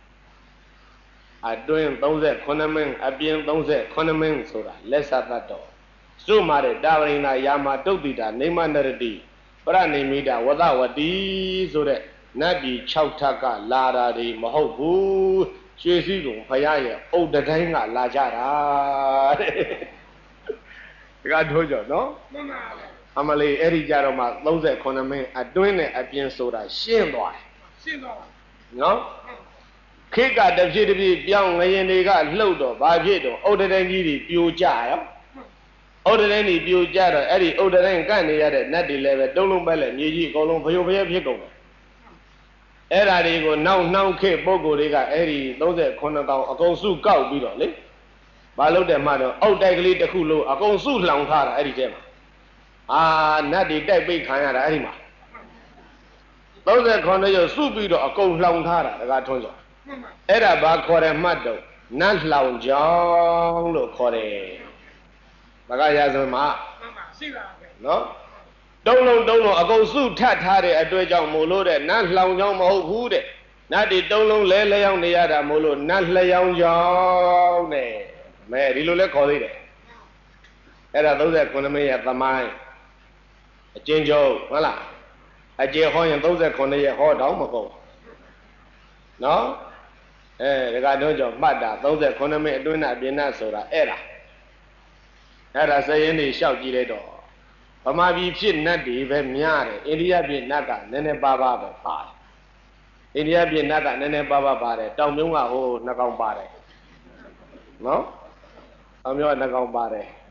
Speaker 1: အတွင်းသုံးสิบခုနှစ်မင်းအပြင်သုံးสิบခုနှစ်မင်းဆိုတာလက်ဆက်တတ်တော့စုမာတဲ့တာဝရိဏယာမတုတ်တိတာနေမနရတိပရဏိမိတာဝဒဝတိဆိုတဲ့နတ်ပြည်၆ထပ်ကလာတာတွေမဟုတ်ဘူးရွှေစည်းကုံဖရာရဲ့ဥဒ္ဒတိုင်းကလာကြတာတဲ့ဒီကထိုးကြနော်မှန်ပါဗျာအမလေးအဲ့ဒီကြတော့မှသုံးสิบခုနှစ်မင်းအတွင်းနဲ့အပြင်ဆိုတာရှင်းသွားတယ်ရှင်းသွားပါနော်ခေတ်ကတဖြည်းတဖြည်းပြောင်းငရင်တွေကလှုပ်တော့ဘာဖြစ်တော့ဥဒ္ဒတိုင်းကြီးတွေပြိုကျရောဥဒ္ဒတိုင်းကြီးပြိုကျတော့အဲ့ဒီဥဒ္ဒတိုင်းကန့်နေရတဲ့နတ်တွေလည်းပဲတုံးလုံးပဲလေမြေကြီးအကုန်လုံးဖယိုဖယဲဖြစ်ကုန်တယ်အဲ့ဓာတွေကိုနောက်နှောင်းခေတ်ပုံကိုယ်တွေကအဲ့ဒီသုံးสิบခုနှစ်ကောင်အကုန်စုကောက်ပြီးတော့လေဘာလို့တယ်မှတော့အုတ်တိုက်ကလေးတစ်ခုလုံးအကုန်စုလှောင်ထားတာအဲ့ဒီထဲမှာအာနတ်တွေတိုက်ပိတ်ခံရတာအဲ့ဒီမှာသုံးสิบခုနှစ်ရုပ်စုပြီးတော့အကုန်လှောင်ထားတာတကားထွန်းစောအဲ့ဒါဘာခေါ်တယ်မှတ်တော့နတ်လှောင်ကြောင်းလို့ခေါ်တယ်ဘဂရဆိုမှာရှိပါပဲနော်တုံးလုံးတုံးလုံးအကုန်စုထပ်ထားတဲ့အတွေ့အကြောင်းမို့လို့တဲ့နတ်လှောင်ကြောင်းမဟုတ်ဘူးတဲ့နတ်တွေတုံးလုံးလဲလဲရောက်နေရတာမို့လို့နတ်လျောင်းကြောင်းတဲ့မဲဒီလိုလဲခေါ်သေးတယ်အဲ့ဒါသုံးสิบခုနှစ်မင်းရဲ့သမိုင်းအကျဉ်းချုပ်ဟုတ်လားအကျေဟောရင်သုံးสิบခုနှစ်ရဲ့ဟောတောင်မကုန်နော်အဲဒါကတော့ကြောင့်မှတ်တာသုံးสิบခုနှစ်မင်းအတွင်းနဲ့အပြင်နဲ့ဆိုတာအဲ့ဒါအဲ့ဒါစရင်တွေလျှောက်ကြည့်လိုက်တော့ဗမာပြည်ဖြစ်နတ်တွေပဲများတယ်အိန္ဒိယပြည်နတ်ကနည်းနည်းပါးပါးပဲပါတယ်အိန္ဒိယပြည်နတ်ကနည်းနည်းပါးပါးပါတယ်တောင်မြုံကဟိုနှစ်ကောင်ပါတယ်နော်တောင်မြုံကနှစ်ကောင်ပါတယ်